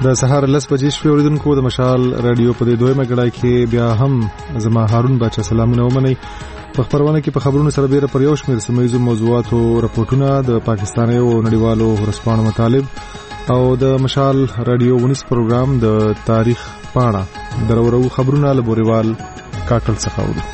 د سهار 10 بجې شپې اوریدونکو د مشال رادیو په دې دویمه غړای کې بیا هم زما هارون بچا سلامونه ومنئ. په خبرونه کې په خبرونو سره بیره پر یو شمېر سیمه‌ییزو موضوعاتو راپورټونه د پاکستاني او نړیوالو ورځپاڼو مطالب او د مشال رادیو ونیس پروګرام د تاریخ پاڼه درورو خبرونه له بوريوال کاکل څخه اورو.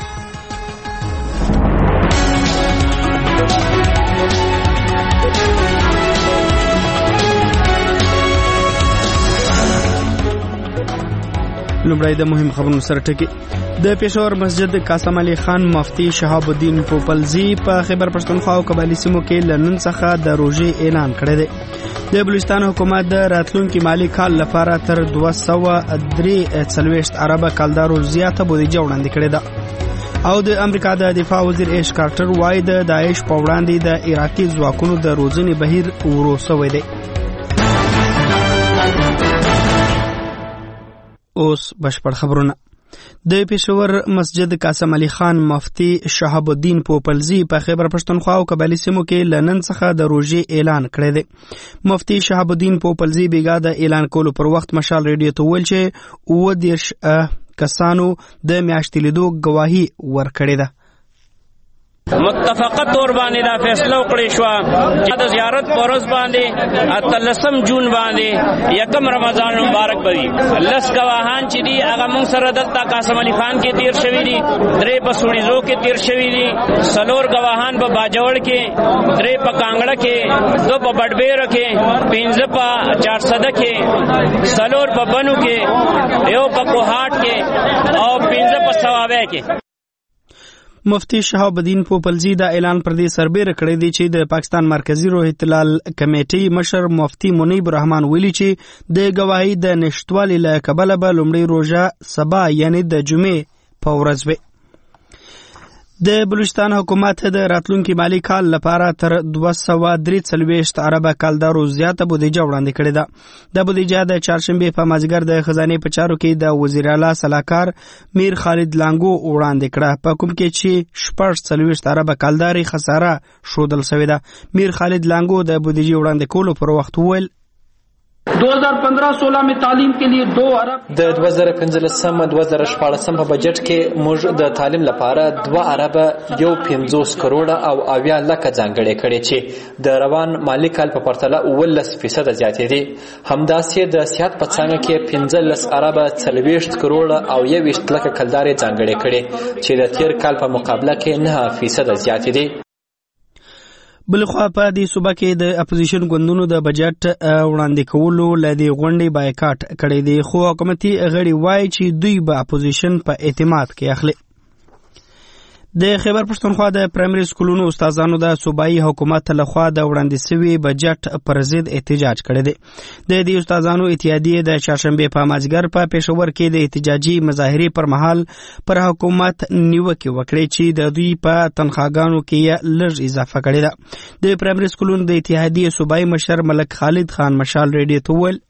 لومړی د مهم خبرونو سره ټکی. د پېښور مسجد قاسم علي خان مفتي شهاب الدین پوپلزي په خیبر پښتونخوا او قبایلی سیمو کې لنن څخه د روژې اعلان کړی دی. د بلوچستان حکومت د راتلونکي مالی کال لپاره تر 243 اربه کلدارو زیاته بودیجه وړاندې کړې ده. او د امریکا د دفاع وزیر ایش کارټر وايي د داعش په وړاندې د عراقي ځواکونو د روزنې بهیر ورو شوی دی. اوس بشپړ خبرونه. د پېښور مسجد قاسم علي خان مفتي شهاب الدین پوپلزي په خیبر پښتونخوا او قبایلی سیمو کې لنن څخه د روژې اعلان کړی دی. مفتي شهاب الدین پوپلزي بیګا د اعلان کولو پر وخت مشال ریډیو ته ویل چې 30 کسانو د میاشتې لیدو گواهی ورکړې ده. متفقه طور باندې دا فیصله وکړې شو چې د زیارت پروز باندې 13 جون باندې 1 رمضان مبارک بوي. لس گواهان چې دي هغه موږ سره دلته قاسم علي خان کې تیر شوی دي، 3 په سوړیزو کې تیر شوی دي، 4 گواهان په باجوړ کې، 3 په کانګړه کې، 2 په بډبیر کې، 5 په 400 کې، 4 په بنو کې، 1 په کوهاټ کې او 5 په سواوې کې. مفتی شهاب الدین پوپلزي دا اعلان پر دې سربېره کړی دی چې د پاکستان مرکزی روحیت لال کمیټې مشر مفتی منیب الرحمن ویلي چې د گواهی د نشټوالي له کبله به لومړی روژه سبا یعنی د جمعې په ورځ وي. د بلوچستان حکومت د راتلونکي مالی کال لپاره تر 243 اربه کلدارو زیاته بودیجه وړاندې کړې ده. د بودیجه د چهارشنبه په مازیګر د خزانه په چارو کې د وزیر اعلی صلاحکار میر خالد لانګو وړاندې کړه، په کوم کې چې 40 اربه کلداري خساره شودل شوې ده. میر خالد لانګو د بودیجه وړاندې کولو پر وخت وویل 2015-16 में तालीम के लिए 2 अरब د 2015-2014 په بجټ کې موږ د تعلیم لپاره 2 ارب 150 کروڑ او 80 لک ځانګړي کړي چې د روان مالی کال په پرتله 19% زیاتې دي. همداسې د صحت په څنګه کې 15 ارب 40 کروڑ او 20 لک کلداري ځانګړي کړي چې د تیر کال په مقابله کې 9% زیاتې دي. بلخوا په دې صوبه کې د اپوزیشن ګوندونو د بجټ وړاندې کولو لدی غونډې بایکاټ کړی دی، خو حکومتي غړي وایي چې دوی به اپوزیشن په اعتماد کې اخلي. د خیبر پښتونخوا د پرایمري سکولونو استادانو د صوبایي حکومت لخوا د وړاندې شوي بجټ پر ضد احتجاج کړی دی. د دې استادانو اتحادیې د چهارشنبه په مازیګر په پېښور کې د احتجاجي مظاهرې پر مهال پر حکومت نیوکې وکړې چې د دوی په تنخواګانو کې لږ اضافه کړې ده. د پرایمري سکولونو د اتحادیې صوبایي مشر ملک خالد خان مشال ریډیو ته وویل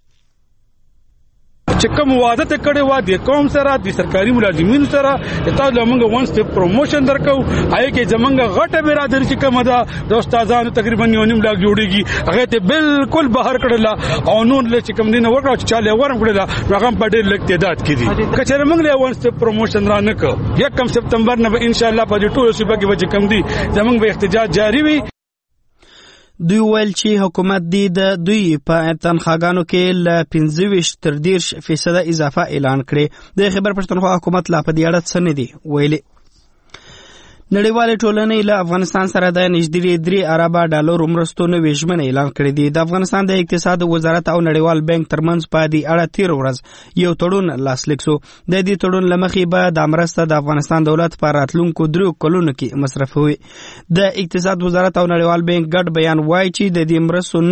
چې کوم وعده ته کړی و د قوم سره د سرکاري ملازمینو سره تاسو لمونږ وان سټیپ پروموشن درکو، آی کې زمونږ غټه برادر چې کومه ده د استادانو تقریبا 9 لاک جوړیږي، هغه ته بالکل بهر کړل او نور له چې کوم دینه وکړو چې چاله ورم کړل هغه په ډېر لږ تعداد کې دي. کچره موږ له وان سټیپ پروموشن را نه کو 1 سپتمبر نه ان شاء الله په دې ټول صوبه کې به کوم دي زمونږ به احتجاج جاری وي. دوی ویل چې حکومت د دوی په تنخواګانو کې له 25 تر 30% اضافه اعلان کړي. د خیبر پښتونخوا حکومت لا په دې اړه څه نه دی ویلي. نړیوالې ټولنې له افغانستان سره د نږدې 3 اربه ډالر مرستو نوې ژمنه اعلان کړې دي. د افغانستان د اقتصاد وزارت او نړیوال بانک ترمنځ په دې اړه تیر ورځ یو تړون لاسلیک شو. د دې تړون لمخې به د مرسته د افغانستان دولت په راتلونکو 3 کلونو کې مصرفوي. د اقتصاد وزارت او نړیوال بانک ګډ بیان وایي چې د دې مرستو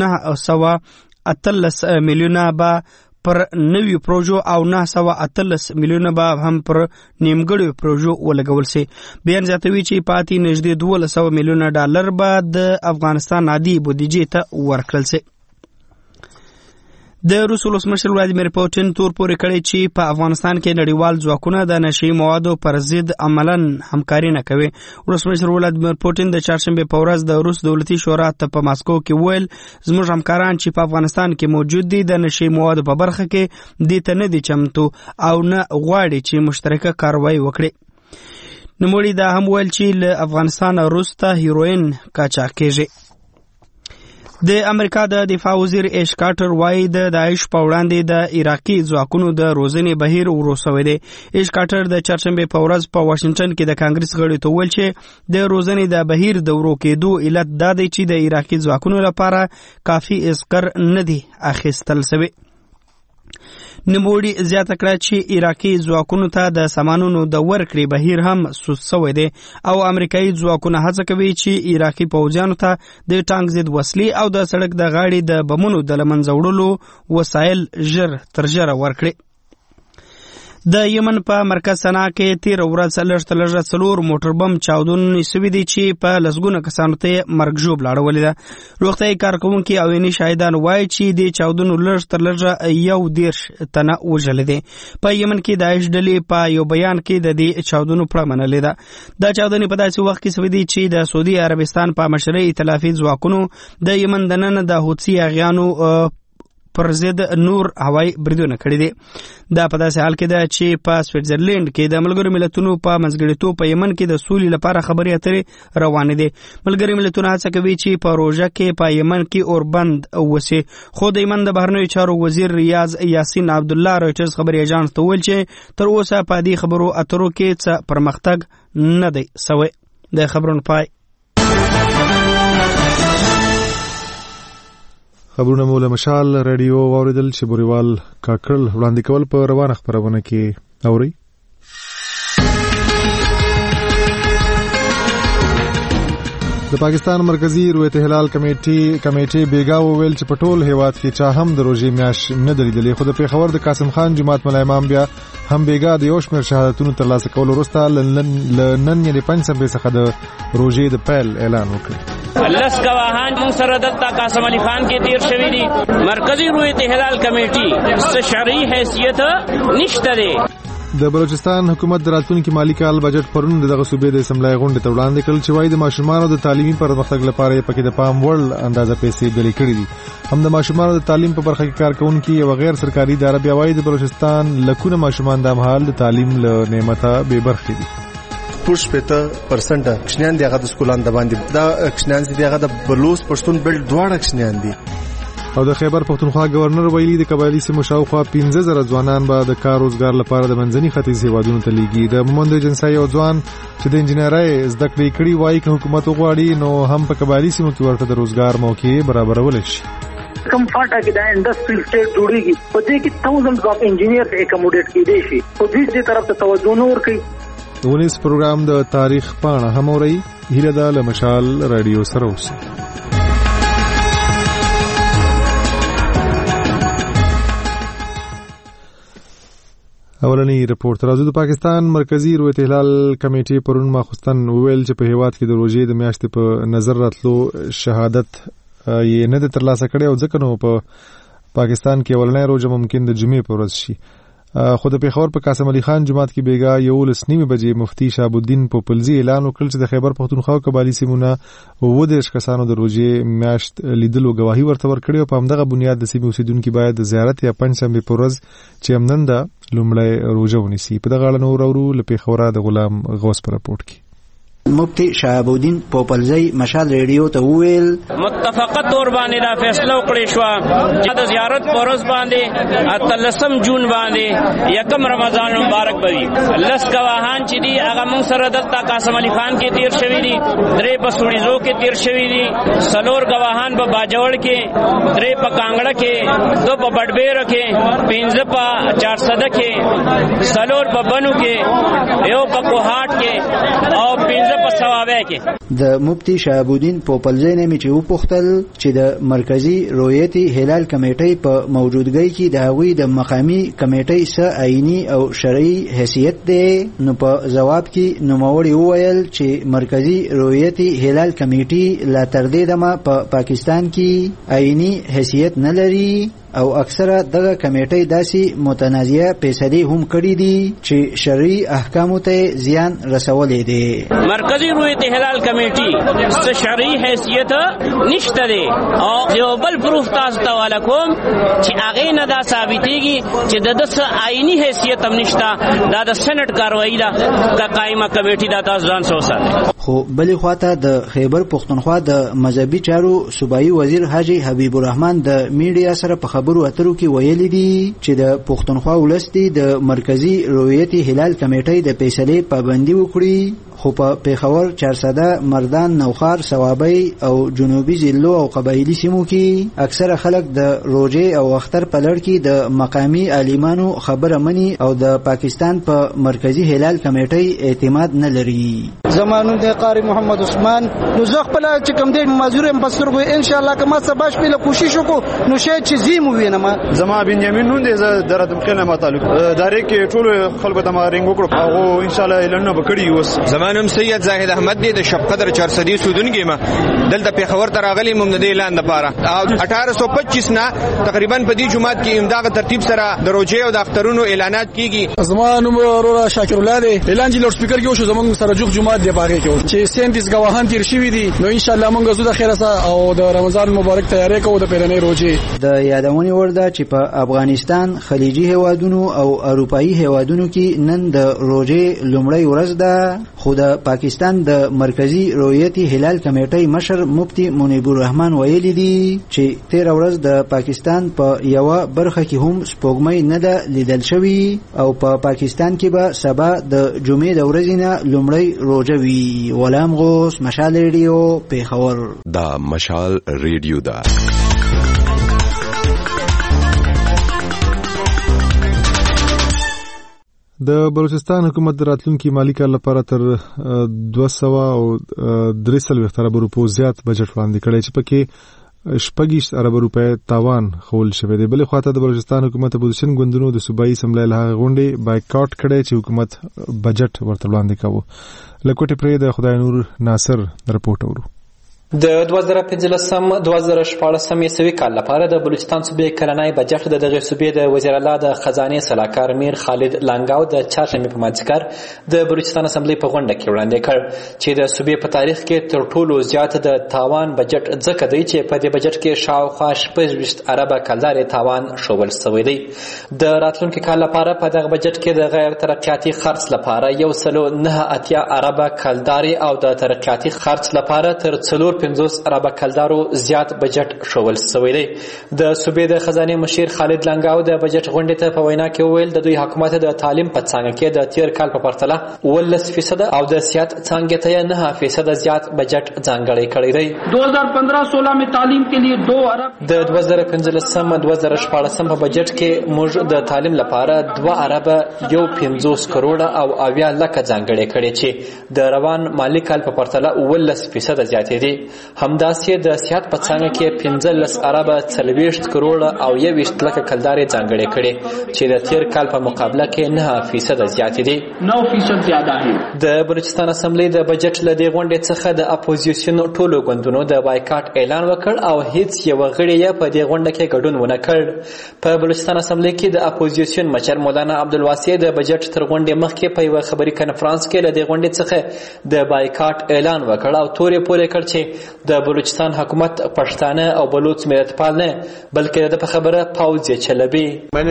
918 میلیونه به پر نوی پروژو او 918 میلیونه به هم پر نیمګړو پروژو ولګول شي. بیان زیاتوي چې پاتې نږدې 1200 میلیونه ډالر به د افغانستان عادي بودیجې ته ورکړل شي. د روس ولسمشر ولادیمیر پوتین تور پورې کړی چې په افغانستان کې نړیوال ځواکونه د نشي موادو پر ضد عملاً همکاري نه کوي. ولسمشر ولادیمیر پوتین د چهارشنبه په ورځ د روس دولتي شورا ته په ماسکو کې ویل زموږ همکاران چې په افغانستان کې موجود دي د نشي موادو په برخه کې دې ته نه دي چمتو او نه غواړي چې مشترکه کاروایی وکړي. نوموړي دا هم ویل چې له افغانستان روس ته هیروین قاچاق کیږي. د امریکا د دفاع وزیر ایش کارټر وایي د داعش په وړاندې د عراقي ځواکونو د روزنې بهیر ورو شوی دی. ایش کارټر د چهارشنبه په ورځ په واشنگټن کې د کانګرس غړو ته ویل چې د روزنې د بهیر د ورو کېدو علت دا دی چې د عراقي ځواکونو لپاره کافي عسکر نه دي اخیستل شوي. نوموړي زیاته کړه چې عراقي ځواکونو ته د سامانونو د ورکړې بهیر هم سوس شوی دی او امریکایي ځواکونه هڅه کوي چې عراقي پوځیانو ته د ټانک ضد وسلې او د سړک د غاړې د بمونو د له منځه وړلو وسایل ژر تر ژره ورکړي. د یمن په مرکز سنا کې تیر ورځ لږ 4 موټر بم چاودنې شوي دي چې په لسګونه کسانو ته مرګ ژوبله اړولې ده. روغتیايي کارکوونکي او عیني شاهدان وایي چې د چاودنو لږ تر لږه 11 تنه وژلي دي. په یمن کې داعش ډلې په یو بیان کې د دې چاودنو پړه منلې ده. دا چاودنې په داسې وخت کې شوي دي چې د سعودي عربستان په مشرۍ ائتلافي ځواکونو د یمن دننه د حوثي اغیانو پر ضد نور هوایي بریدونه کړي دي. دا په داسې حال کې ده چې په سویټزرلینډ کې د ملګرو ملتونو په منځګړیتوب په یمن کې د سولې لپاره خبرې اترې روانې دي. ملګري ملتونه هڅه کوي چې په روژه کې په یمن کې اوربند وسي. خو د یمن د بهرنیو چارو وزیر ریاض یاسین عبدالله رویټرز خبري ایجانس ته ویل چې تر اوسه په دې خبرو اترو کې څه پرمختګ نه دی شوی. د خبرونو پای. خبرونه مو له مشال رادیو واوریدل چې بوریوال کاکړل وړاندې کول په روانه خبرونه کې اوري. د پاکستان مرکزی رویت هلال کمیټې بیګا وویل چې په ټول هیواد کې چا هم د روژې میاشت نه درېدلې، خو د پېښور د قاسم خان جماعت ملا امام بیا هم بیګا د یو شمېر شهادتونو ترلاسه کولو وروسته نن یعنې 5 څخه د روژې د پیل اعلان وکړ. لس گواهان مونږ سره دلته قاسم علي خان کې تیر شوي دي. مرکزی رویت هلال کمیټې څه شرعي حیثیت نشته دی. د بلوچستان حکومت د راتلونکي مالي کال بجټ پرون دغه صوبې د اسمبلی غونډې ته وړاندې کړل چې وایي د ماشومانو د تعلیمي پرمختګ لپاره یې پکې د پام وړ اندازه پیسې بلې کړې دي. هم د ماشومانو د تعلیم په برخه کې کارکونکي یو غیر سرکاري اداره بیا وایي د بلوچستان لکونه ماشومان د مهال د تعلیم له نعمته بې برخې دي. 40% کشنیان دی هغه د سکولان د باندې دا کشنیان دی هغه د بلوچ پښتون بل دواړه کشنیان دي. او د خیبر پختونخوا گورنر ویلي د قبایلی سیمو شاوخوا 15,000 ځوانان به د کار روزګار لپاره د منځني ختیځ هیوادونو ته لیږي. د مومند ایجنسۍ یو ځوان چې د انجینرۍ زده کړې کړي وایي که حکومت وغواړي نو هم په قبایلی سیمو کې ورته د روزګار موقعې برابرول شي. کم فاټه کې د انډستریل سټیټ جوړیږي په دې کې thousands of engineers اکموډیټ کیدي شي. په دې طرف ته توجه نه ورکړي. ونیس پروګرام د تاریخ پاڼه هم اوري. هیله ده له مشال رادیو سره اوسئ. اولنی رپورت راځو. د پاکستان مرکزی رویت هلال کمیټې پرون ماخوستن وویل چې په هیواد کې د روژې د میاشتې په نظر راتلو شهادت یې نه د ترلاسه کړی او ځکه نو په پاکستان کې اولنی روژه ممکن د جمعې په ورځ شي. خو د پېښور په قاسم علي خان جماعت کې بیګا 11:30 بجې مفتي شهاب الدین پوپلزي اعلان وکړ چې د خیبر پختونخوا او قبایلی سیمونه 30 کسانو د روژې میاشت لیدلو گواهی ورته ورکړې او په همدغه بنیاد د سیمې اوسیدونکو باید د زیارت یا پنځشنبه په ورځ چې همنن د لومړی روژه ونیسي. په دغه اړه نور اورو له پېښوره د غلام غوث په راپورټ کې. مفتی شهاب الدین پوپلزی مشال ریډیو ته ویل متفقه تور باندې دا فیصله وکړې شو چې د زیارت پروز باندې 13 جون باندې یکم رمضان مبارک بوي. لس گواهان چې دي هغه موږ سره دلته قاسم علي خان کې تیر شوي دي، 3 په سوړیزو کې تیر شوي دي، 4 گواهان په باجوړ کې، 3 په کانګړه کې، 2 په بډبیر کې، 5 په چارسده کې، 4 په بنو کې، 1 په کوهاټ کې او 5 په سواوې کې. د مفتی شهاب الدین پوپلزی نه چې وپوښتل چې د مرکزی رویت هلال کمیټې په موجودګۍ کې د هغوی د مقامی کمیټې څخه آئینی او شرعي حیثیت دی. نو په جواب کې نوموړي وویل چې مرکزی رویت هلال کمیټې لا تر دې دمه په پاکستان کې آئینی حیثیت نه لري او اکثره دغه کمیټې داسې متنازعه فیصلې هم کړې دي چې شرعي احکامو ته زیان رسولې دي. مرکزی رویت هلال کمیټې څه شرعي حیثیت نشته دی او یو بل پروف تاسو ته والا کوم چې هغه نه دا ثابتېږي چې د څه آئینی حیثیت هم نشته. دا د سنټ کاروایی ده د قائمه کمیټې دا تاسو ځان سره وساتئ. خو بلې خواته د خیبر پښتونخوا د مذهبي چارو صوبایي وزیر حاجی حبیب الرحمن د میډیا سره په خبرو اترو کې ویلي دي چې د پښتونخوا ولس د مرکزی رویت هلال کمیټې د فیصلې پابندي وکړي. خو په پیښور، چارسده، مردان، نوخار، ثوابی او جنوبي ضلعو او قبایلی سیمو کې اکثره خلک د روژې او اختر په لړ کې د مقامی عالمانو خبره مني او د پاکستان په مرکزی هلال کمیټې اعتماد نه لري. زمانو د قاری محمد عثمان نو زه خپل چې کوم دی مزور هم پسترګو ان شاء الله کما سبا شپه کوشش وکړو نو شاید چې زیمو وینم. زما بنیامین نون دی زه درته مخنه متعلق داري کې ټول خلکو ته ما رنګ وکړو او ان شاء الله لنه بکړی اوس. زمانم سید زاهد احمد دی د شپ قدر 400 سودونګي ما دلته پیښور ته راغلی مم د اعلان لپاره 1825 نه تقریبا په دې جمعات کې امداغه ترتیب سره د روجې او د اخترونو اعلانات کیږي. زمانم ورور شاکر الله دی اعلان چې لوډ سپیکر کې وشو زمونږ سره جوخ جمعات دی باغې کې چې سنتیز غواهان تیر شوی دي. نو ان شاء الله مونږ زو د خیره سره او د رمضان مبارک تیاری کوو د پیرنۍ روجې. د یادونې ورده چې په افغانستان، خلیجي هیوادونو او اروپایي هیوادونو کې نن د روجې لومړی ورځ ده. خو د پاکستان د مرکزی رویت هلال کمیټې مشر مفتی منیب الرحمن ویلي دي چې 13 ورځ د پاکستان په یو برخه کې هم سپوږمۍ نه ده لیدل شوی او په پاکستان کې به سبا د جمعې د ورځې نه لومړی روجه وي. غلام غوث، مشال ریډیو، پیښور. دا مشال ریډیو ده. د بلوچستان حکومت د راتلونکي مالی کال لپاره تر 243 ارب روپو زیات بجټ وړاندې کړی چې پکې 26 ارب روپۍ تاوان خول شوی دی. بلې خواته د بلوچستان حکومت اپوزیشن ګوندونو د صوبایي اسمبلی له هغې غونډې بایکاټ کړی چې حکومت بجټ ورته وړاندې کاوه. له کوټې پرې د خدای نور ناصر رپورټ اورو. د 2015-2014 عیسوي کال لپاره د بلوچستان صوبې کلنی بجټ د دغه صوبې د وزیر اعلی د خزانې سلاکار میر خالد لانګاو د چهارشنبې په مازدیګر د بلوچستان اسمبلی په غونډه کې وړاندې کړ چې د صوبې په تاریخ کې تر ټولو زیات د تاوان بجټ ځکه دی چې په دې بجټ کې شاوخوا 25 ارب کلدارې تاوان شوول شوی دی. د راتلونکي کال لپاره په دغه بجټ کې د غیر ترقیاتي خرڅ لپاره 1.98 ارب کلدارې او د ترقیاتي خرڅ لپاره تر 50 ارب کلدارو زیات بجټ شوول شوی دی. د صوبې د خزانې مشیر خالد لانګاو د بجټ غونډې ته په وینا کې وویل د دوی حکومت د تعلیم په څانګه کې د تیر کال په پرتله 19% او د سیاحت څانګې ته 9% زیات بجټ ځانګړی کړی دی. 2015-16 में तालीम के लिए 2 अरब د 2015-2014 په بجټ کې موږ د تعلیم لپاره 2 ارب 1.50 کروڑ او 80 لک ځانګړی کړی چې د روان مالی کال په پرتله 19% زیاتې دي. همداسې د سیاحت په څانګه کې 15 ارب 40 کروڑ او 21 لک کلدارې ځانګړې کړي چې د تیر کال په مقابله کې 9% زیاتې دي. 9% زیاده دي. د بلوچستان اسمبلی د بجټ له دې غونډې څخه د اپوزیشن ټولو ګوندونو د بایکاټ اعلان وکړ او هیڅ یو غړی یې په دې غونډه کې ګډون ونه کړ. په بلوچستان اسمبلی کې د اپوزیشن مشر مولانا عبدالواسع د بجټ تر غونډې مخکې په یو خبري کانفرنس کې له دې غونډې څخه د بایکاټ اعلان وکړ او تورې پورې کړ چې د بلوچستان حکومت پښتانه او بلوچ ملتپال نه بلکې د خبره پاوز یې چلبي.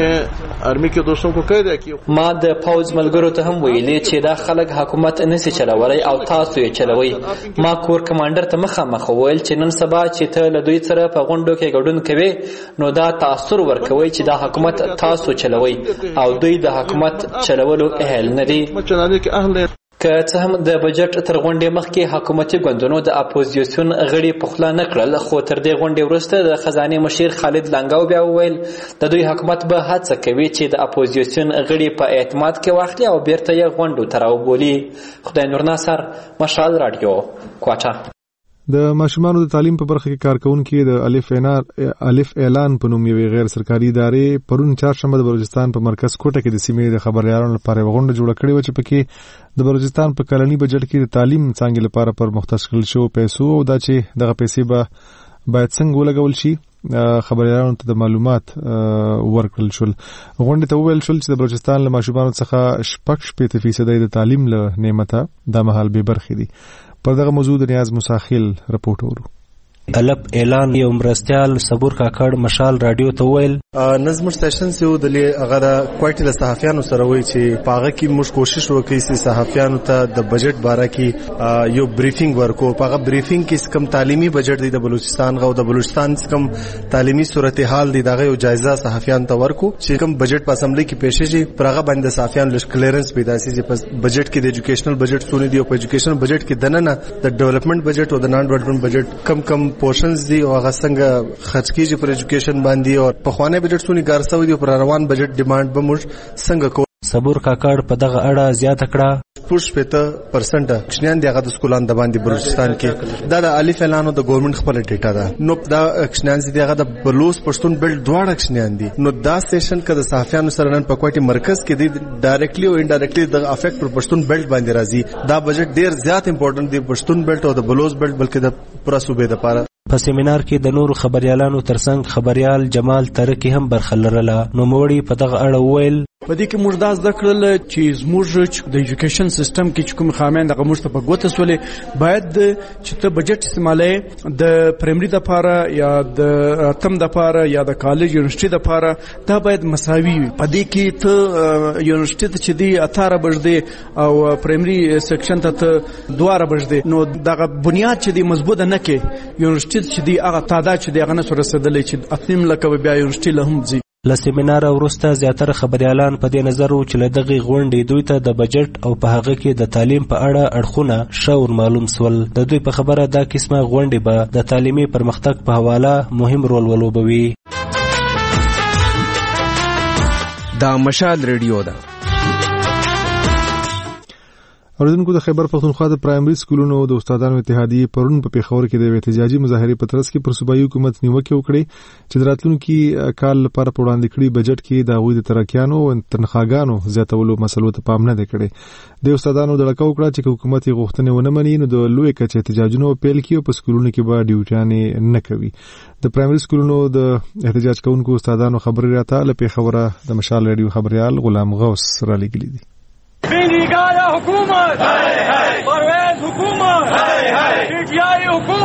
ما د پاوز ملګرو ته هم ویلي چې دا خلک حکومت نسی چلولای او تاسو یې چلوي. ما کور کمانډر ته مخامخ وویل چې نن سبا چې ته له دوی سره په غونډو کې ګډون کوي نو دا تاثیر ورکوي چې دا حکومت تاسو چلوي او دوی د حکومت چلولو اهل نه دي. که څه هم د بجټ تر غونډې مخکې حکومتي ګوندونو د اپوزیسیون غړي پخلا نه کړل، خو تر دې غونډې وروسته د خزانې مشیر خالد لنګاو بیا وویل د دوی حکومت به هڅه کوي چې د اپوزیسیون غړي په اعتماد کې واخلي او بیرته یې غونډو ته راوبولي. خدای نور ناصر، مشال رادیو، کوټه. د ماشومانو د تعلیم په برخه کې کارکونکي د الف اعلان په نوم یوې غیر سرکاري ادارې پرون چهارشنبه د بلوچستان په مرکز کوټه کې د سیمې د خبريالانو لپاره غونډه جوړه کړې و چې پکې د بلوچستان په کلني بجټ کې د تعلیم څانګې لپاره پر مختص کړل شو پیسو او دا چې دغه پیسې به باید څنګه ولګول شي خبريالانو ته د معلومات ورکړل شول. غونډه ته وویل شول چې د بلوچستان له ماشومانو څخه 6% د تعلیم له نعمته د مهال به برخې دي. پر دغه موضوع د نیاز مساخیل رپورټ ورو. الف اعلان یو مرستیال صبور کاکړ مشال رادیو ته ویل نظم سټیشن سه د هغه د کوټه له صحافیانو سره وای چې پاغه کې موږ کوشش وکړو چې صحافیانو ته د بجټ باره کې یو بریفینګ ورکو. پاغه بریفینګ کې کم تعلیمي بجټ دی د بلوچستان غو د بلوچستان کم تعلیمي صورتحال دی دغه یو جایزه صحافیانو ته ورکو چې کم بجټ په اسمبلی کې پېښې شي پرغه باندې صحافیانو لږ کلیرنس پیدا شي چې په بجټ کې د ایجوکیشنل بجټ سونه دی او په ایجوکیشنل بجټ کې دننه د ډیولپمنٹ بجټ او د نان ډیولپمنٹ بجټ کم پورشنز دی او هغه څنګه خرج کیږي پر ایجوکیشن باندې او په خوانه بجټ سونی ګارسو دی پر روان بجټ ډیماند به موږ څنګه کو. صبور کاکړ په دغه اړه زیاته کړه 40% کښنیان دغه د سکولان د باندې بلوچستان کې دا د الف اعلانو د ګورنمنت خپل ډیټا ده. نو دا کښنیان چې دغه د بلوچ پښتون بیلټ دواړه کښنیان دي. نو دا سیشن کده صحافیانو سره نن په کوټي مرکز کې دی ډایرکټلی او انډایرکټلی د افیکټ پر پښتون بیلټ باندې راځي. دا بجټ ډیر زیات امپورټنت دی پښتون بیلټ او د بلوچ بیلټ بلکې د پوره صوبې لپاره. په سیمینار کې د نورو خبريالانو ترڅنګ خبريال جمال ترکی هم برخه لرله. نو موړي په دغه اړه وویل په دې کې موږ دا زده کړل چې زموږ د ایجوکیشن سیستم کې کوم خامیان دغه موږ ته په ګوته سولې باید چې ته بجټ استعمالې د پرایمري د لپاره یا د اتم د لپاره یا د کالج یونیورسيټي د لپاره دا باید مساوي وي. په دې کې ته یونیورسيټي ته چې دی 18 بجې او پرایمري سیکشن ته 12 بجې نو دغه بنیاد چې دی مضبوط نه کې یونیورسيټي چې دی هغه تعداد چې دی هغه نه سره رسیدلې چې 8 لکه بیا یونیورسيټي له هم ځي. له سیمینار وروسته زیاتره خبريالان په دې نظر و چې له دغه غونډې دوی ته د بجټ او په هغه کې د تعلیم په اړه اړخونه شاور معلوم سول. د دوی په خبره دا قسمه غونډې به د تعلیمي پرمختګ په حواله مهم رول ولوبوي. دا مشال ریډیو ده. اوریدونکو د خیبر پختونخوا د پرایمري سکولونو د استادانو اتحادیې پرون په پیښور کې د احتجاجي مظاهرې په ترڅ کې پر صوبایي حکومت نیوکه وکړې چې د راتلونکي کال لپاره په وړاندې کړي بجټ کې د هغوی د ترکیانو او تنخواګانو زیاتولو مسلو ته پام نه دی کړی. د استادانو د لکه وکړه چې حکومت یې غوښتنې ونه مني نو د لوی کچې احتجاجونو پیل کیو په سکولونو کې به ډیوټیانې نه کوي. د پرایمري سکولونو د احتجاج کوونکو استادانو خبرې راته له پیښوره د مشال رادیو خبريال غلام غوث را لګلې دي. بینیگاه حکومت پرویز حکومت پیټیای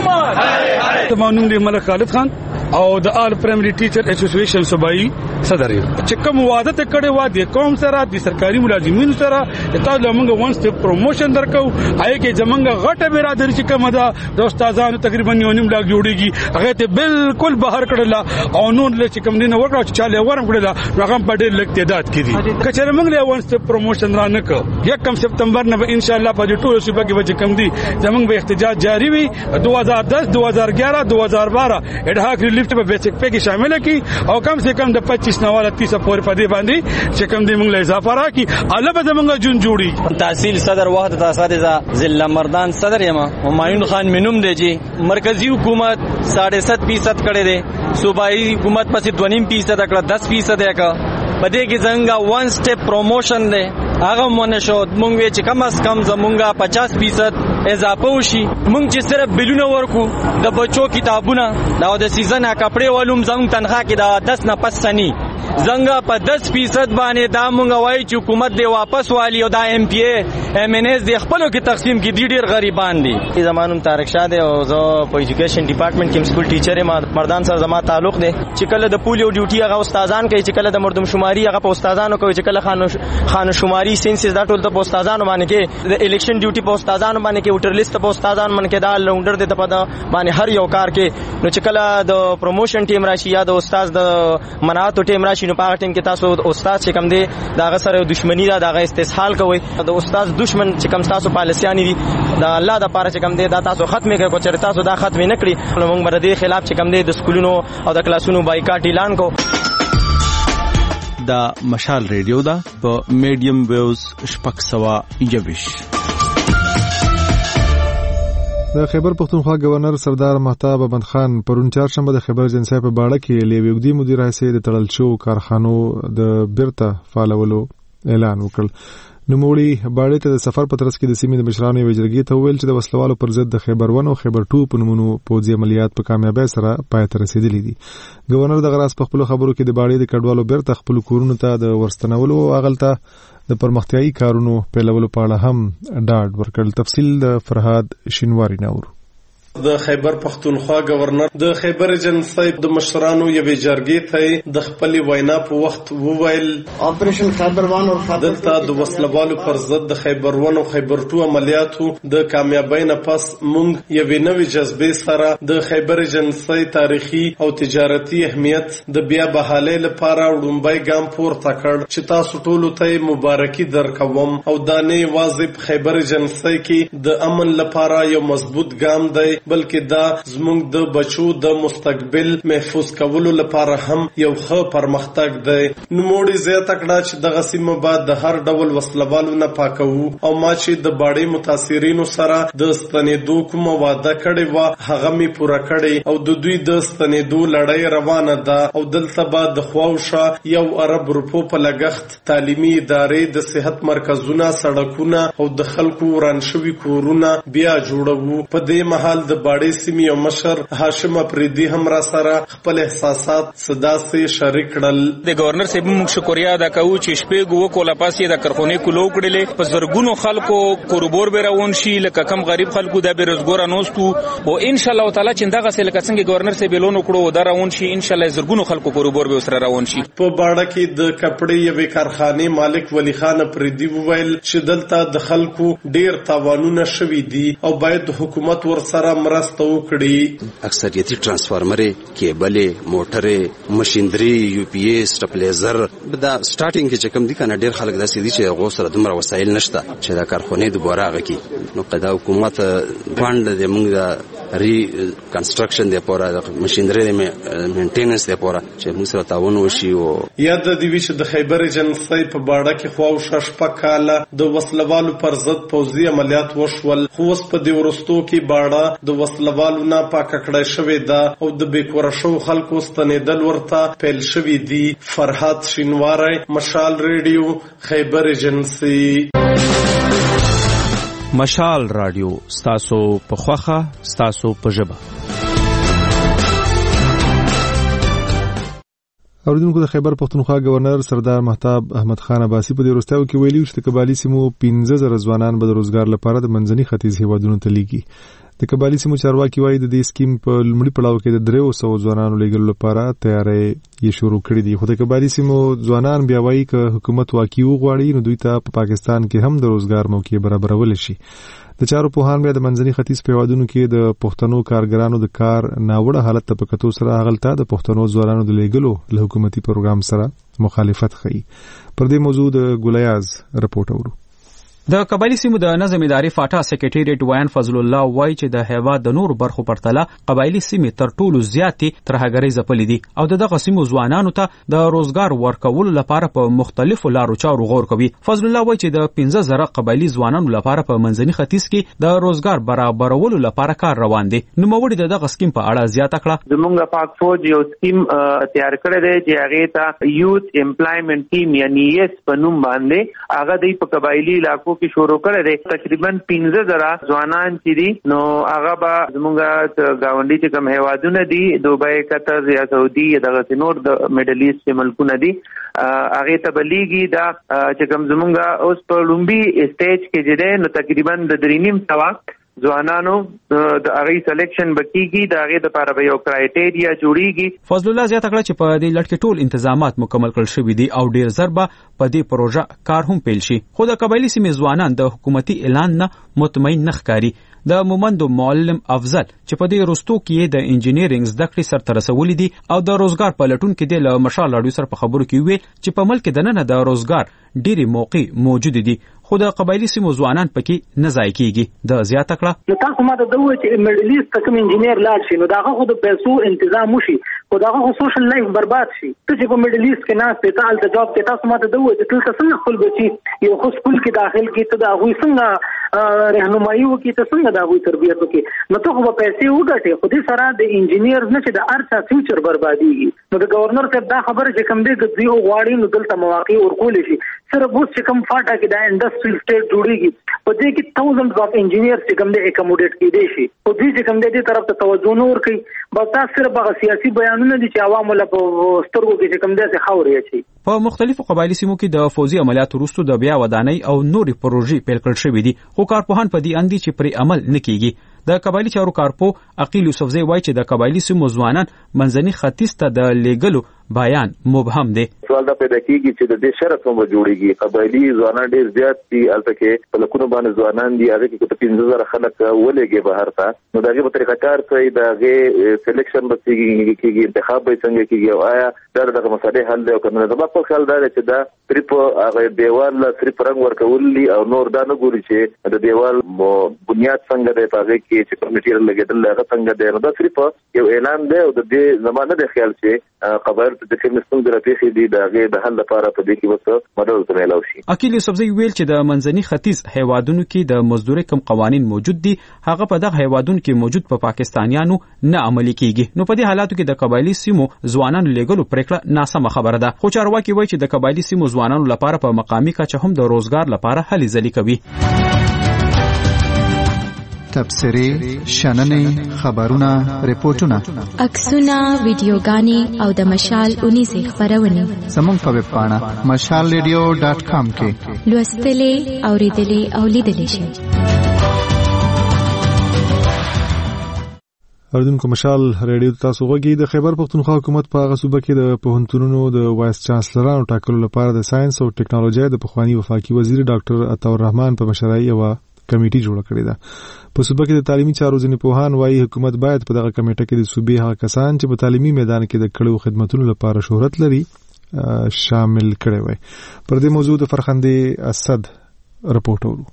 حکومت. زمونږ د ملک خالد خان او د آل پرایمري ټیچر اسوسییشن صوبایي صدر چې کوم وعده ته کړي و د قوم سره د سرکاري ملازمینو سره ته موږ وان سټیپ پروموشن درکو آی کې زمونږ غټه برادری چې کوم ده د استادانو تقریبا 9 لاک جوړیږي هغه ته بالکل بهر کړل او نور چې کوم دینه وکړه چې چاله ورم کړل هغه په ډېر لږ تعداد کې دي. کچره موږ له وان سټیپ پروموشن را نه کو 1 سپتمبر نه ان شاء الله په ټولو صوبه کې به کم دي زمونږ به احتجاج جاری وي. 2010 2011 2012 اډهاک ریلیف په بیسیک پې کې شامل کی او کم سے کم د 25 نواله 30 پورې پدې باندې چې کم دې موږ له اضافه راکې الله به زمونږ جون جوړي. تحصیل صدر وحدت اساتذه ضلع مردان صدر یما همایون خان منوم دی چې مرکزی حکومت 7.5% کړي دي صوبائی حکومت پسې 2.5% کړه 10% کړه پدې کې څنګه وان سټیپ پروموشن دی هغه مونږ شو مونږ چې کم از کم زمونږه 50% اضافه وشي. مونږ چې صرف بلونه ورکو د بچو کتابونه دا د سیزن کپڑے ولوم زموږ تنخواه کې دا 10 نه پس سني زنګه په 10% باندې دا مونږ وایي چې حکومت دی واپس والی او دا ایم پی ای ایم ان ایس دی خپلو کې تقسیم کې دي ډیر غریبان دي. زمانوم طارق شاه دی او زه په ایجوکیشن ډپارټمنټ کې سکول ټیچر یم. مردان سره زما تعلق دی چې کله د پولیو ډیوټي هغه استادان کوي چې کله د مردم شماري هغه په استادانو کوي چې کله خانو شماري سینسز دا ټول د استادانو باندې کې د الیکشن ډیوټي په استادانو باندې کې ووټر لیست په استادانو باندې کې دا لونډر دی په باندې هر یو کار کې نو چې کله د پروموشن ټیم راشي یا د استاد د مناعت ټیم راشي نو په ټیم کې تاسو استاد چې کوم دی داغه سره دښمنی دا داغه استسهال کوي د استاد دشمن چې کوم تاسو پالیسیان دي دا الله د پاره چې کوم دی دا تاسو ختمه کوي چې تاسو دا ختمه نه کړی نو موږ بر دې خلاف چې کوم دی د سکولونو او د کلاسونو بایکاټ اعلان کو. دا مشال ریډیو دا په میډیم ویوز شپږ سوه یویش. د خیبر پختونخوا گورنر سردار مهتاب احمد خان پرون چهارشنبه د خیبر ایجنسی په باړه کې له یوې اوږدې مودې راهیسې د تړل شوو کارخانو د بیرته فعالولو اعلان وکړ. نوموړي باړې ته د سفر په ترڅ کې د سیمې د مشرانو یوې جرګې ته وویل چې د وسلوالو پر ضد د خیبر 1 او خیبر 2 په نومونو پوځي عملیات په کامیابۍ سره پای ته رسېدلي دي. گورنر دغه راز په خپلو خبرو کې د باړې د کډوالو بیرته خپلو کورونو ته د ورستنولو او هغلته د پرمختیایي کارونو پیلولو په اړه هم ډاډ ورکړل. تفصیل د فرهاد شینواری نور. د خیبر پختونخوا گورنر د خیبر ایجنسی د مشرانو یوې جرګې ته د خپل وینا په وخت وویل اپریشن خیبر 1 او خیبر دلته د وسلوالو پر ضد د خیبر 1 او خیبر 2 عملیاتو د کامیابۍ نه پس موږ یوې نوې جذبې سره د خیبر ایجنسی تاریخي او تجارتي اهمیت د بیا بحالۍ لپاره وړومبی ګام پورته کړ چې تاسو ټولو ته مبارکي درکوم او دا نه یوازې په خیبر ایجنسی کې د امن لپاره یو مضبوط ګام دی بلکې دا زموږ د بچو د مستقبل محفوظ کولو لپاره هم یو ښه پرمختګ دی. نوموړي زیاته کړه چې دغه سیمه بعد د هر ډول وسلوالو نه پاکوو او ما چې د باړې متاثرینو سره د ستنېدو کومه وعده کړې وه هغه مې پوره کړې او د دوی د ستنېدو لړۍ روانه ده او دلته به د خواوشا 1 ارب روپو په لګښت تعلیمي ادارې د صحت مرکزونه سړکونه او د خلکو وران شوي کورونه بیا جوړوو. په دې مهال د باړې سیمې او مشر هاشم افریدي هم را سره خپل احساسات صداسې شریک کړل. د گورنر صاحب موږ شکریا ادا کوو چې شپې ګو کولا پاسې د کارخونې کولو کړلې په زرګونو خلکو کوربور به روان شي لکه کم غریب خلکو د بیروزګار نوستو او ان شاء الله تعالی چې دغه سه لکه څنګه گورنر صاحب لون کړو دا روان شي ان شاء الله زرګونو خلکو کوربور به سره روان شي. په باړه کې د کپړې یوې کارخانې مالک ولی خان افریدي وویل چې دلته د خلکو ډیر تاوانونه شوي دي او باید حکومت ورسره مرسته وکړي. اکثریتی ترانسفارمرې کیبلې موټرې ماشينري یو پی ایس سټپلیزر دا سٹارټینګ کې چې کوم دي کنه ډیر خلک داسې دي چې هغه سره دومره وسایل نشته چې دا کارخونه دوباره غږی نو قدا حکومت فند د موږ د ری کنستراکشن د پوره ماشينري د مینټیننس د پوره چې موږ سره تعاون وشي او یاد د دې چې د خیبر ایجنسی په باړه کې خو شپه کاله د وسلوالو پر ضد پوځي عملیات وشول خو اوس په دې ورستو کې باړه د وسلوالو نه پاک کړای شوې ده او د بیکوره شو خلکو ستنېدل ورته پیل شوې دي. فرهاد شینواری مشال ریډیو خیبر ایجنسی. مشال رادیو ستاسو په خوخه ستاسو په ژبه. اوریدونکو د خیبر پختونخوا گورنر سردار مهتاب احمد خان عباسی په دې وروستیو کې ویلي چې د قبایلی سیمو 15,000 ځوانان به د روزګار لپاره د منځني ختیځ هیوادونو ته لیږي. د قبایلی سیمو چارواکي وایي د دې سکیم په لومړي پړاو کې د 300 ځوانانو لیږلو لپاره تیاری یې شروع کړې دي خو د قبایلی سیمو ځوانان بیا وایي چې حکومت واقعي وغواړي نو دوی ته په پاکستان کې هم د روزګار موقع برابرول شي. د چارو پوهان بیا د منځني ختیځ په هیوادونو کې د پښتنو کارګرانو د کار ناوړه حالت ته په کتو سره هغلته د پښتنو ځوانانو د لیږلو له حکومتي پروګرام سره مخالفت ښيي. پر دې موضوع د ګولیاز رپورټ اورو. د قبایلی سیمو د نظم اداري فاټا سیکریټریټ وایان فضل الله وایي چې د هیواد د نور برخو پرتله قبایلی سیمې تر ټولو زیاتې ترهګرۍ ځپلې دي او دغه سیمو ځوانانو ته د روزګار ورکولو لپاره په مختلفو لارو چارو غور کوي. فضل الله وایي چې د 15,000 قبایلی ځوانانو لپاره په منځني ختیځ کې د روزګار برابرولو لپاره کار روان دي. نوموړي دغه سکیم په اړه زیاته کړه. زموږ پاک فوج یو سکیم تیار کړی دی چې هغه ته یوث امپلایمنٹ ټیم یعنی یس په نوم باندې هغه د په قبایلی علاقو کې شروع کړی دی. تقریبا 15,000 ځوانان چې دي نو هغه به زموږ گاونډي چې کوم هیوادونه دي دوبۍ قطر یا سعودي یا دغه نور د میډل ایست ملکونه دي هغه ته بلیږي دا چې کوم زموږ اوس په لومبي سټیج کې چې دی نو تقریبا د 3.5 ځوانانو د هغه سلیکشن بکیږي د هغه لپاره به یو کرایټیریا جوړیږي. فضل الله زیاته کړه چې په دې لړ کې ټول انتظامات مکمل کړل شوي دي او ډیر ضربه په دې پروژه کار هم پیل شي. خو د قبایلی سیمې ځوانان د حکومتي اعلان نه مطمئن نه ښکاري. د مومندو معلم افضل چې په دې رستو کې د انجینیرینګ زده کړې سرته رسولې دي او د روزګار په لټون کې د مشال راډیو سره په خبرو کې ویل چې په ملک د نن د روزګار ډېری موقع موجود دي خو د قبایلی سیمو ځوانان پکې نه ځای کیږي د زیاته کړه نو تاسو ماته دوی چې میډل ایست کوم انجینیر لاړ شي نو داغه خو د پیسو تنظیم وشي خو داغه خو سوشل لایف برباد شي ته چې په میډل ایست کې نه پېټال ته جاب کې تاسو ماته دوی چې تاسو څنګه خپل بچي یو خو سکول کې داخل کی ته دا غوي څنګه رهنمایي وکي ته څنګه دا غوي تربیت وکي نو ته خو په پیسې وګټې خو دې سره د انجینیر نه چې د ارڅا فیوچر برباديږي نو د گورنر صاحب دا خبره چې کوم دی چې یو غواړي نو دلته مواقع ورکول شي سره بوس چې کوم فاټا کې د انډستریل سټیټ جوړیږي په دې کې thousands of engineers چې کوم دی اکوموډیټ کیدي شي او دې کوم دی دې طرف ته توجه نه ورکړي بس تاسو سره به سیاسي بیانونه دي چې عوامو له سترګو کې کوم دی څه خاوري شي په مختلفو قبایلی سیمو کې د فوزي عملیاتو وروسته د بیا ودانۍ او نورې پروژې پیل کړل شوې دي خو کارپوهان په دې اندي چې پرې عمل نه کیږي د قبایلی چارو کارپو عقیل یوسفزی وایي چې د قبایلی سیمو ځوانان منځني ختیځ ته د لیګلو بیان مبهم دی سوال دا پیدا کیږي چې د دې شرط هم جوړیږي قبایلی ځوانان ډېر زیات دي البته کې په لکونو باندې ځوانان دي هغه کې په 15000 خلک ولېږي بهر ته نو دغه په طریقه کار کوي دغه سلیکشن به کیږي انتخاب به څنګه کیږي او آیا دغه مسالې حل دی او کنه دا په خپل دا چې دا صرف هغه دیوال صرف رنگ ورکول او نور دا نه ګوري چې د دیوال بنیاد څنګه دی په هغه کې چې میټیریل لګیدل هغه څنګه دی نو دا صرف یو اعلان دی او د دې زمانه د خیال چې قبایل د کوم څنګه راپېښې دي دغه د حل لپاره په دې کې وڅ مدد ترلو شي عقیل یوسفزی ویل چې د منځني ختیځ هیوادونو کې د مزدوري کم قوانين موجود دي هغه په دغه هیوادونو کې موجود په پاکستانیانو نه عملي کیږي نو په دې حالاتو کې د قبایلی سیمو ځوانانو لیګلو پریکړه ناسمه خبره ده خو چارواکي وایي چې د قبایلی سیمو ځوانانو لپاره په مقامي کچه هم د روزګار لپاره هلې ځلې کوي تبصرې شننې خبرونه ریپورتونه عکسونه ویډیوګانې او د مشال 19 خبرونه زموږ په ویب پاڼه mashalradio.com کې لوستلې اوریدلې او لیدلې شئ اوریدونکو مشال ریډیو تاسو غوږی د خیبر پختونخوا حکومت په هغه صوبه کې د پوهنتونونو د وایس چانسلرانو ټاکلو لپاره د ساينس او ټکنالوژي د پخوانی وفاقي وزیر ډاکټر عطاء الرحمن په مشرۍ یو کمیټه جوړه کړې ده په صوبه کې د تعلیمي چارو ځینې پوهان وایي حکومت باید په دغه کمیټه کې د صوبې هغه کسان چې په تعلیمي میدان کې د کړو خدماتو لپاره شهرت لري شامل کړي وي پر دې موضوع د فرخندې اسد رپورټ ورو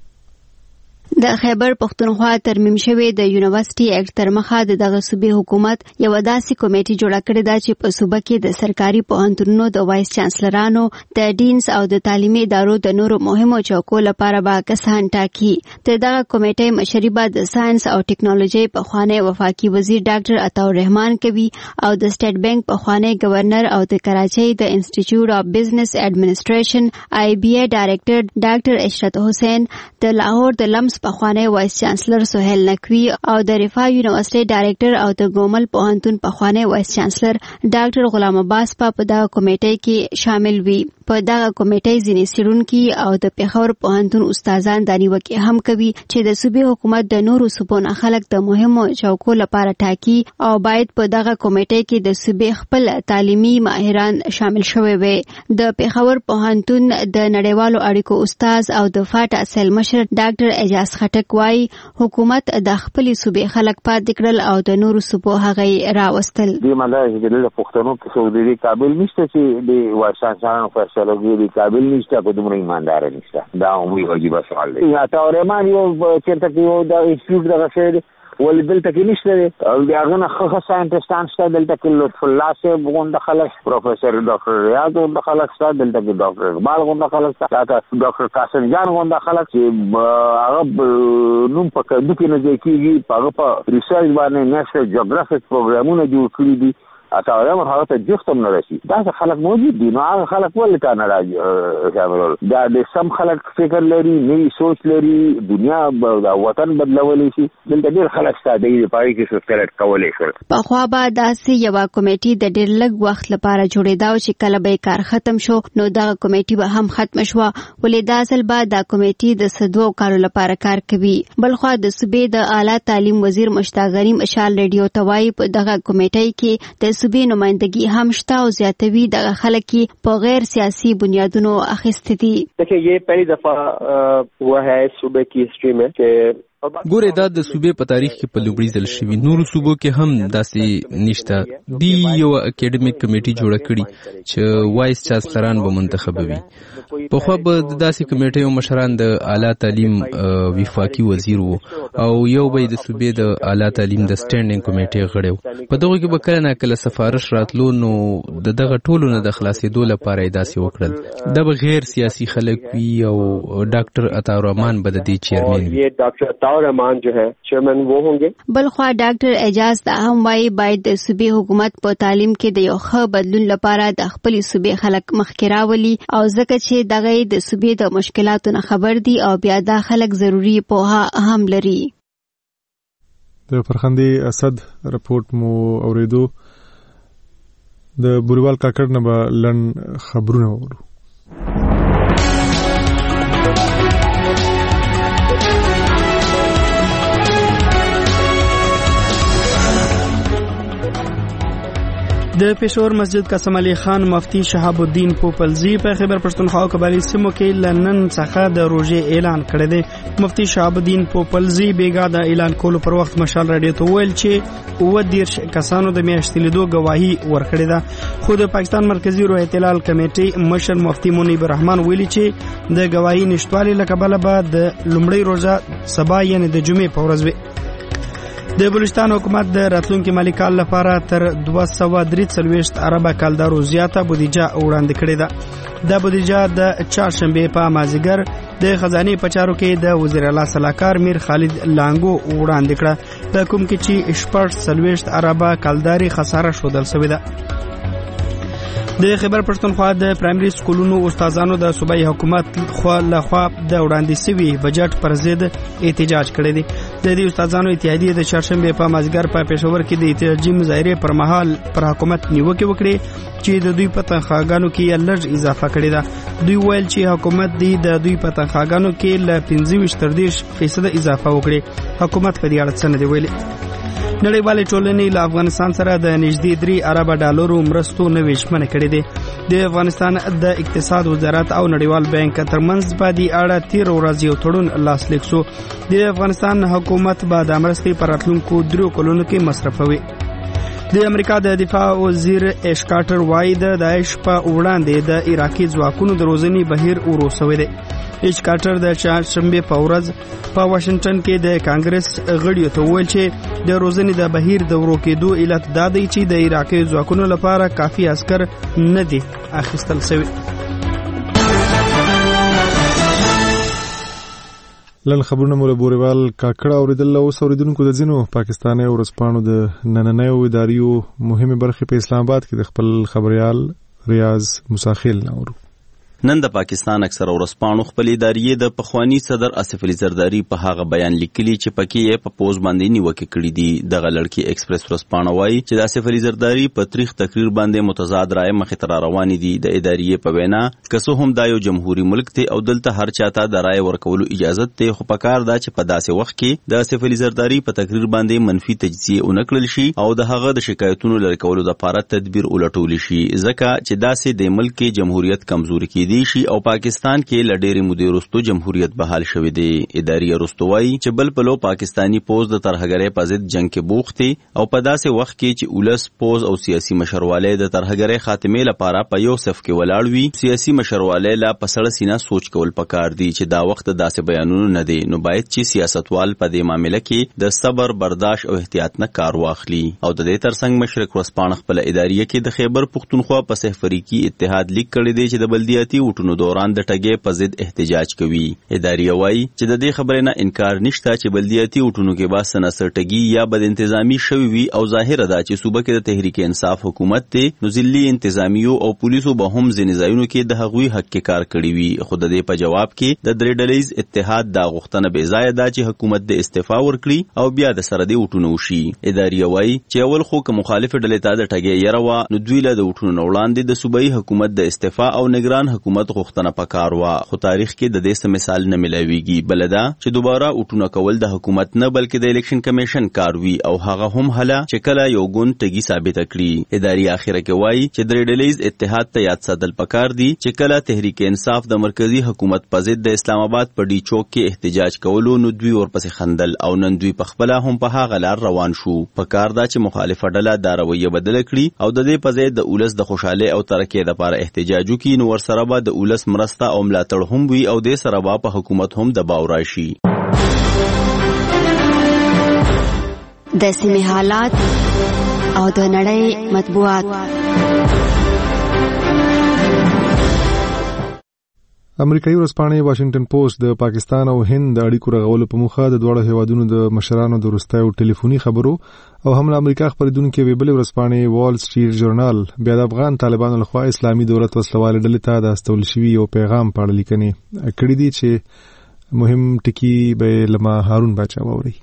د خیبر پختونخوا ترمیم شوی د یونیورسيټي اکټ تر مخه دغه صوبې حکومت یو داسې کمیټه جوړه کړې ده چې په صوبه کې د سرکاري پوهنتونونو د وایس چانسلرانو د ډینز او د تعلیمي ادارو د نورو مهمو چوکو لپاره به کسان ټاکي دغه کمیټه مشري به د ساينس او ټکنالوژي په خوانی وفاقي وزیر ډاکټر عطاء الرحمن کوي او د سټیټ بانک په خوانی گورنر او د کراچۍ د انسټیټیوټ اف بزنس ایڈمنسټریشن IBA ډایریکټر ډاکټر اشرت حسین د لاهور د لمس پخوانی وایس چانسلر سہیل نقوی او د رفاه یونیورسيټي ډایریکټر او د ګومل پوهنتون پخوانی وایس چانسلر ډاکټر غلام عباس په دغه کمیټه کې شامل وي په دغه کمیټه ځینې سیرونکي او د پیښور پوهنتون استادان د نیوکه هم کوي چې د صوبې حکومت د نورو صوبونو خلک د مهمو چوکو لپاره ټاکي او باید په دغه کمیټه کې د صوبې خپل تعلیمي ماهران شامل شوي وي د پیښور پوهنتون د نړیوالو اړیکو استاد او د فاټا سیل مشر ډاکټر اجاز خټک وايي حکومت د خپل صوبې خلک پاتې کړل او د نورو صوبو هغه راوستل د ملای د پښتنو کې سعودي قابل نشته چې د واشنطن فیصله کوي قابل نشته په دومره ایماندار نشته دا عمومي واجب سوال دی عطاء الرحمن یو چیرته کې یو د انسټیټیوټ دغه شی ولې دلته کې نشته او د هغه نه خو ساينټسټان شته دلته کې لطف الله صاحب غونډه خلک پروفیسور ډاکټر ریاض غونډه خلک شته دلته کې ډاکټر اقبال غونډه خلک شته ډاکټر قاسم جان غونډه خلک چې هغه نوم په کډو کې نه دی کېږي هغه په ریسرچ باندې نېشنل جیوګرافیک پروګرامونه جوړ کړی دي اته هغه هغه ته جفتم نه راشي دا خلک موجود دي نو هغه خلک ولې تا نه راځي شامل دا د سم خلک فکر لري نه سوچ لري دنیا د وطن بدلولې شي دلته ډېر خلک ستاسو د پاره کې څه کړت کولای شي په خو به داسې یو کمیټه د ډېر لږ وخت لپاره جوړېدا او چې کله به کار ختم شو نو دا کمیټه به هم ختم شو ولې دا اصل به دا کمیټه د سدو کارو لپاره کار کوي بلخو د صوبې د اعلی تعلیم وزیر مشتاق غنی مشال ریډیو توای په دغه کمیټه کې د صوبې نمائندګي هم شته او زیاتوي د خلک په غیر سیاسي بنیادونو اخیستې دي देखिए ये पहली दफा हुआ है सूबे की हिस्ट्री में कि ګوره دا د صوبې په تاریخ کې په لومړي ځل شوي، نورو صوبو کې هم داسې نشته. دی یو اکیډمیک کمیټي جوړه کړي چې وایس چانسلران به منتخبوي. پخوا به داسې کمیټیو مشران د اعلی تعلیم وفاقي وزیر وو او یو به د صوبې د اعلی تعلیم د سټینډینګ کمیټې غړی و. په دغه کې به کله نه کله سفارش راتلو، نو دغه ټولو نه د خلاصېدو لپاره یې داسې وکړل. دا به غیر سیاسي خلک وي او ډاکټر عطاالرحمان به د دې چیرمن وي. ډاکټر عطاالرحمان جو ہے چیرمن وہ ہوں گے. بلخوا ډاکټر اعجاز دا هم وايي باید د صوبې حکومت په تعلیم کې د یو ښه بدلون لپاره د خپل صوبې خلک مخکې راولي، او ځکه چې دغه د صوبې د مشکلاتو نه خبر دي او بیا دا خلک ضروري پوهه هم لري. د فرخندي اسد رپورټ مو اوریدو. د بوریوال کاکړ نه به لن خبرونه ورو. د پېښور مسجد قسم علي خان مفتی شهاب الدین پوپلزی په خیبر پښتونخوا او قبایلی سیمو کې لنن څخه د روزې اعلان کړی دی. مفتی شهاب الدین پوپلزی بیګا د اعلان کولو پر وخت مشال رادیو ته ویل چې 30 کسانو د میاشتې لیدو گواهی ورکړې ده. خو د پاکستان مرکزی روح احتلال کمیټې مشر مفتی منیب الرحمن ویلي چې د گواهی نشټوالي له کبله به د لومړۍ روزه سبا یعنی د جمعې په ورځ وي. د بلوچستان حکومت د راتلونکي مالی کال لپاره تر 243 اربه کلدارو زیاته بودیجه وړاندې کړې ده. دا بودیجه د چهارشنبه په مازیګر د خزانه په چارو کې د وزیر اعلی صلاحکار میر خالد لانګو وړاندې کړه، د کوم کې چې 40 اربه کلداري خساره شودل شوې ده. د خیبر پښتونخوا د پرایمري سکولونو استادانو د صوبایي حکومت لخوا د وړاندې شوي بجټ پر ضد احتجاج کړی دی. د دې استادانو اتحادیه د چهارشنبه په مازیګر په پېښور کې د احتجاجي مظاهرې پر مهال پر حکومت نیوکه وکړي چې د دوی په تنخواګانو کې لږ اضافه کړې ده. دوی ویل چې حکومت د دوی په تنخواګانو کې ل 25% اضافه وکړي. حکومت په دې اړه څه نه دی ویلي. نړیوالې ټولنې له افغانستان سره د نږدې 3 اربه ډالرو مرستو نوې ژمنه کړې ده. د افغانستان د اقتصاد وزارت او نړیوال بانک ترمنځ په دې اړه 13 ورځې یو تړون لاسلیک شو. د افغانستان حکومت به د مرستې پر راتلونکو 3 کلونو کې مصرفوي. د امریکا د دفاع وزیر ایش کارټر وايي د داعش په وړاندې د عراقي ځواکونو د روزنې بهیر ورو شوی دی. ایش کارټر د چهارشنبه په ورځ په واشنگټن کې د کانګرس غړیو ته وویل چې د روزنې د بهیر د ورو کېدو علت دا دی چې د عراقي ځواکونو لپاره کافي عسكر نه دي اخیستل شوي. لن خبرونه مو له بوریوال کاکړه اوریدل. اوس اوریدونکو د ځینو پاکستاني ورځپاڼو د نننیو اداریو مهمه برخې په اسلام آباد کې د خپل خبريال ریاض مساخیل نورو. نن د پاکستان اکثر ورځپاڼو خپل ادارې د پخوانی صدر آصف علي زرداری په هغه بیان لیکلي چې پکې یې په پوز باندې نیوکه کړې دي. دغه لړکی ایکسپریس ورځپاڼه وایي چې د آصف علي زرداری په تاریخ تقریر باندې متضاد رائے مخې ته روان دي. د ادارې په وینا که څه هم دا یو جمهوریت ملک دی او دلته هر چاته د رائے ورکولو اجازه ده، خو پکار دا چې په داسې وخت کې د آصف علي زرداری په تقریر باندې منفي تجزیه ونکړل شي او د هغه د شکایتونو لری کولو لپاره تدبیر ولټول شي، ځکه چې داسې د ملک جمهوریت کمزوري کیدی شي او پاکستان کې لډېری مودې وروسته جمهوریت بحال شوی دی. ادارې وروستوي چې بل پلو پاکستانی پوز د ترهګرۍ په ضد جنگ کې بوخت دي او په داسې وخت کې چې اولس پوز او سیاسي مشرواله د ترهګرۍ خاتمه لپاره په یو صف کې ولاړ وي، سیاسي مشرواله لا پسړه سینا سوچ کول پکار دي چې دا وخت داسې بیانونه نه دي، نو باید چې سیاستوال په دې معاملې کې د صبر برداشت او احتیاط نه کار واخلي. او د دې ترڅنګ مشرق ورځپاڼه خپل ادارې کې د خیبر پښتونخوا په سحفریقي اتحاد لیک کړی دی چې د بلدیاتي وټونو دوران د ټګي په ضد احتجاج کوي. ادارې وايي چې د دې خبرې نه انکار نشته چې بلدیاتي وټونو کې با سنسر ټګي یا بد انتظامی شوی وي او ظاهر ده چې صوبه کې د تحریک انصاف حکومت ته نو ځلي انتظامیو او پولیسو به هم ځینې ځایونو کې د هغوی حق کې کار کړی وي. خو د دې په جواب کې د درې ډلیز اتحاد دا غوښتنه بې ځایه ده چې حکومت د استعفا ورکړي او بیا د سره دې وټونو وشي. ادارې وايي چې اول خو که مخالف ډلې ته د ټګي یره وا نو دوی له د وټونو وړاندې د صوبایي حکومت د استعفا او نگران حکومت حکومت غوښتنه پکار و، خو تاریخ کې د دې څه مثال نه ملاويږي. بلدا چې دوباره اوټونه کول د حکومت نه بلکې د الیکشن کمیشن کار وی او هغه هم هله چې کله یو ګوند تګي ثابت کړي. اداري اخره کې وایي چې درې ډلېز اتحاد ته یاد ساتل پکار دي چې کله تحریک انصاف د مرکزی حکومت په ضد د اسلام آباد په ډی چوک کې احتجاج کولو نو دوی ورپسې خندل او نن دوی په خپل هم په هغه لار روان شو. پکار دا چې مخالفه ډله دا رویه بدل کړي او د دې په ځای د اولس د خوشاله او ترقۍ لپاره احتجاج وکړي، نو ورسره به د اولس مرسته او ملاتړ هم وي او د سره به په حکومت هم دباو راشي. د سیمې حالات او د نړۍ مطبوعات. امریکایي ورځپاڼې واشنگټن پوسټ د پاکستان او هند د اړیکو رغولو په موخه د دواړو هیوادونو د مشرانو د وروستیو ټلیفوني خبرو او هم له امریکا خبرېدونکو ویبلې ورځپاڼې وال سټریټ جورنال بیا د افغان طالبانو لخوا اسلامي دولت وسلوال ډلې ته د استول شوي یو پیغام په اړه لیکنې کړې دي چې مهم ټکی به لما هارون باچا ووري.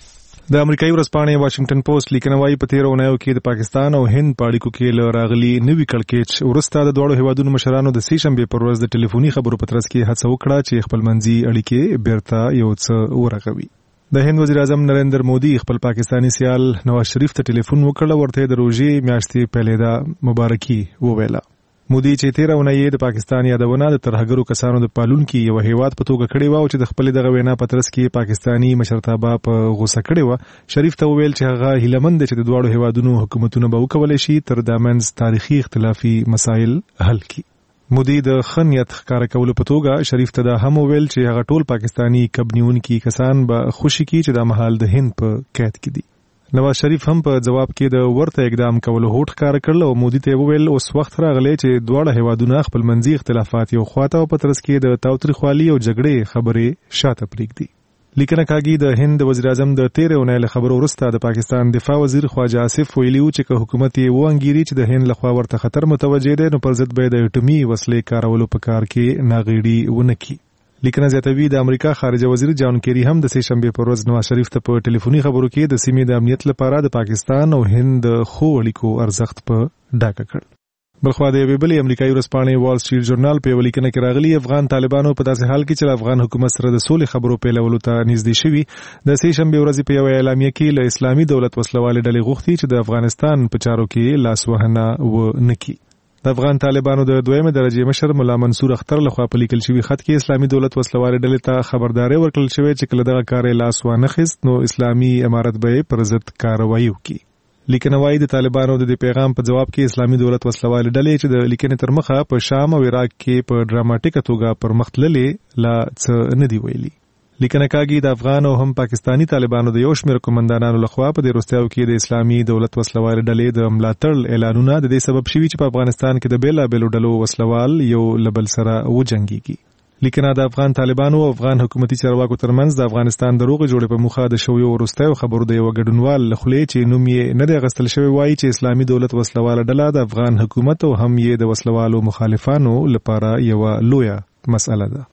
د امریکایي ورځپاڼې واشنگټن پوسټ لیکنه وايي په 13 اونیو کې د پاکستان او هند په اړیکو کې له راغلي نوي کړکېچ وروسته د دواړو هیوادونو مشرانو د سې شنبې پر ورځ د ټلیفوني خبرو په ترڅ کې هڅه وکړه چې خپلمنځي اړیکې بیرته یو څه ورغوي. د هند وزیر اعظم نریندر مودي خپل پاکستانی سیال نواز شریف ته ټلیفون وکړ، ورته د روزې میاشتې پیلېدا مبارکي وویله. مودي چې 13 اونۍ د پاکستان یادونه د ترهګرو کسانو د پالونکي یو هیواد په توګه کړې و او چې د خپل دغه وینا په ترڅ کې پاکستانی مشرتابه په غوسه کړې و. شریف ته وویل چې هغه هیلمند چې د دواړو هیوادونو حکومتونه به وکولای شي تر دامنځ تاریخي اختلافي مسایل حل کړي. مودي د خنیت ښکار کولو په توګه شریف ته دا هم وویل چې هغه ټول پاکستانی کبنیونکي کسان به خوشي کی چې د مهال د هند په قید کې دي. نواز شریف هم په جواب کې د ورته اقدام کولو هوډ ښکار کړل او مودي ته وویل اوس وخت راغلی چې دواړه هیوادونه خپل منځي اختلافات یو خواته او په ترڅ کې د تاوتریخوالي او جګړې خبرې شاته پرېږدي. لیکنه کاږي د هند وزیر اعظم د 13 اونۍ له خبرو وروسته د پاکستان دفاع وزیر خواجه آصف ویلي و چې حکومت یې وانګیري چې د هند لخوا ورته خطر متوجه دی نو پر ضد به د اټومي وسلې کارولو په کار کې ناغېړي ونه کړي. لیکنه زیاتوي د امریکا خارجه وزیر جان کیری هم د سې شنبې پر ورځ نواز شریف ته په ټلیفوني خبرو کې د سیمې د امنیت لپاره د پاکستان او هند خو اړیکو ارزښت په ډاګه کړ. بلخوا د یوې بلې امریکایي ورځپاڼې وال سټریټ جورنال په یوه لیکنه کې راغلي افغان طالبانو په داسې حال کې چې افغان حکومت سره د سولې خبرو پیلولو ته نږدې شوي د سې شنبې ورځې په یوه اعلامیه کې له اسلامي دولت وسلوالې ډلې غوښتي چې د افغانستان په چارو کې لاس وهنه ونه کړي. د افغان طالبانو د دویمه درجه مشر مولا منصور اختر لخوا په لیکل شوی خط کې اسلامي دولت وسلوال ډلې ته خبرداري ورکړل شوې چې کله دغه کار لاس وانخیست نو اسلامي امارت به پر ضد کاروایی وکړي. لیکنه وايي د طالبانو د پیغام په جواب کې اسلامي دولت وسلوال ډلې چې د لیکنې تر مخه په شام او عراق کې په ډراماټیکه توګه پر مخ تللې لا څه نه دی ویلي. لیکنه کاږي د افغان او هم پاکستانی طالبانو د یو شمېر قومندانانو لخوا په دې وروستیو کې د اسلامي دولت وسلوال ډلې د ملاتړ اعلانونه د دې سبب شوي چې په افغانستان کې د بیلابېلو ډلو وسلوال یو له بل سره وجنګېږي. لیکنه د افغان طالبانو او افغان حکومتي چارواکو ترمنځ د افغانستان د روغې جوړې په موخه د شویو وروستیو خبرو د یو ګډونوال له خولې چې نوم یې نه دی اخیستل شوی وایي چې اسلامي دولت وسلواله ډله د افغان حکومت او هم یې د وسلوالو مخالفانو لپاره یوه لویه مسأله ده.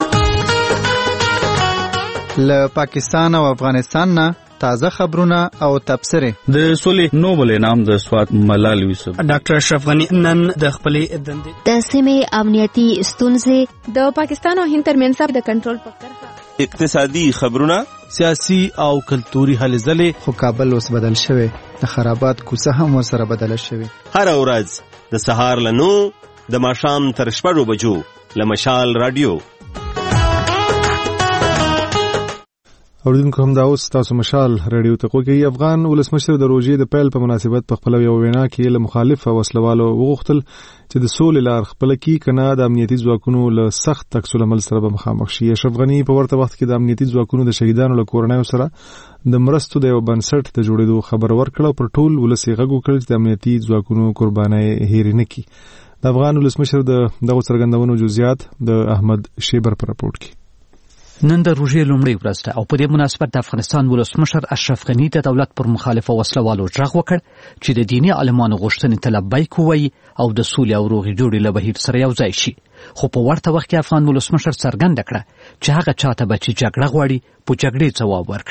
له پاکستان او افغانستان نه تازه خبرونه او تبصرې. د سولې نوبل انعام د سوات ملال یوسف ډاکټر اشرف غنی نن د خپلې دندې د سیمې امنیتي ستونزې د پاکستان او هند ترمنځ د کنټرول په کرښه اقتصادي خبرونه سیاسي او کلتوري هلې ځلې. خو کابل اوس بدل شوی، د خرابات کوڅه هم ورسره بدله شوې. هر ورځ د سهار له 9 د ماښام تر 6 بجو له مشال رادیو. اوریدونکو هم دا اوس تاسو مشال رادیو ته کوي. افغان ولسمشر د روزې د پیل په مناسبت په خپل یو وینا کې له مخالفه وسلوالو وغوښتل چې د سولې لار خپل کې کنه د امنیتي ځواکونو له سخت عکس العمل سره به مخامخ شي. اشرف غنی په ورته وخت کې د امنیتي ځواکونو د شهیدانو له کورنیو سره د مرستو د یو بنسټ ته جوړېدو خبر ورکړ او پر ټول ولس یې غږ وکړ چې د امنیتي ځواکونو قربانۍ هېرې نه کړي. د افغان ولسمشر د دغه څرګندونو جزئیات د احمد شیبر په راپورټ کې. نن د روزې لومړۍ ورځ ده او په دې مناسبت د افغانستان ولسمشر اشرف غنی د دولت پر مخالفه وسلوالو غږ وکړ چې د دیني عالمانو غوښتنې ته لبیک ووایي او د سولې او روغې جوړې له بهیر سره یو ځای شي. خو په ورته وخت کې افغان ولسمشر څرګنده کړه چې هغه چاته به چې جګړه غواړي په جګړې ځواب ورکړي.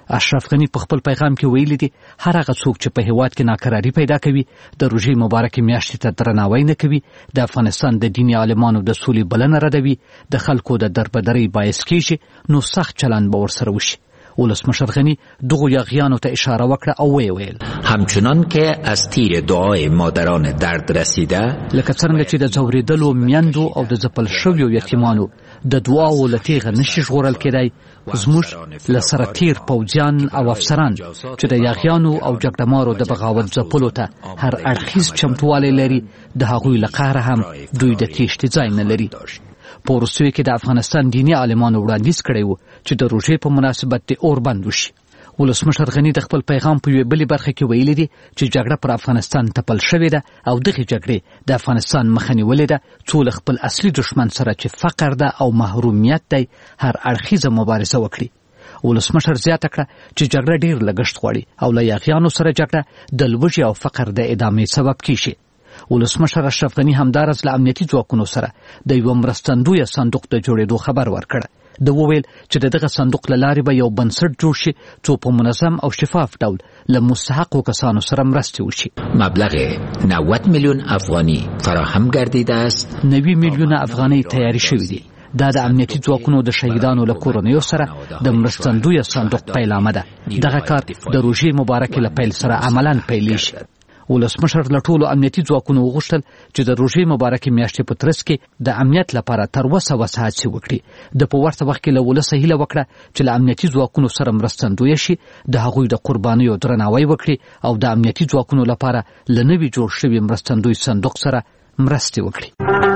اشرف غنی په خپل پیغام کې ویلي دي هر هغه څوک چې په هیواد کې ناکراری پیدا کوي د روژې مبارکې میاشتې ته درناوی نه کوي د افغانستان د دیني عالمانو د سولې بلنه ردوي د خلکو د دربدرۍ باعث کیږي نو سخت چلند به ورسره وشي. ولسمشر غنی دغو یاغیانو ته اشاره وکړه او ویل همچنان که از تیر دعای مادران درد رسیده لکه څنګه چې د ځورېدلو میندو او د ځپل شویو یتیمانو د دعاو له تیغه نشي ژغورل کېدی زموږ له سره تیر پوځیان او افسران چې د یاغیانو او جګړهمارو د بغاوت ځپلو ته هر اړخیز چمتووالی لري د هغوی له قهره هم دوی د تیښتې ځای نه لري. په وروستیو کې د افغانستان دیني عالمانو وړاندیز کړی و چې د روژې په مناسبت د اور بند وشي. ولسمشر غنی د خپل پیغام په یوې بلې برخه کې ویلي دي چې جګړه پر افغانستان تپل شوې ده او دغه جګړې د افغانستان مخه نیولې ده څو له خپل اصلي دښمن سره چې فقر ده او محرومیت دی هر اړخیزه مبارزه وکړي. ولسمشر زیاته کړه چې جګړه ډېر لګښت غواړي او له یاغیانو سره جګړه د لوږې او فقر د ادامې سبب کیږي. ولسمشر اشرف غنی همدارس له امنیتي ځواکونو سره د یو مرستندوی صندوق د جوړېدو خبر ورکړ. د وویل چې دغه صندوق له لارې به یو بنسټ جوړ شي څو په منظم او شفاف ډول له مستحقو کسانو سره مرستې وشي. مبلغ 90 میلیون افغانی فراهم گردیده است. 90 میلیون افغانۍ تیاری شوې دي. دا د امنیتي ځواکونو د شهیدانو له کورنیو سره د مرستندوی صندوق پیلامه ده. دغه کار د روژې مبارکې له پیل سره عملاً پیلیږي. ولسمشر له ټولو امنیتي ځواکونو وغوښتل چې د روژې مبارکې میاشتې په ترڅ کې د امنیت لپاره تر وسه هڅې وکړي. د په ورته وخت کې له ولسه هیله وکړه چې له امنیتي ځواکونو سره مرستندویه شي د هغوی د قربانیو درناوی وکړي او د امنیتي ځواکونو لپاره له نوي جوړ شوي مرستندوی صندوق سره مرستې وکړي.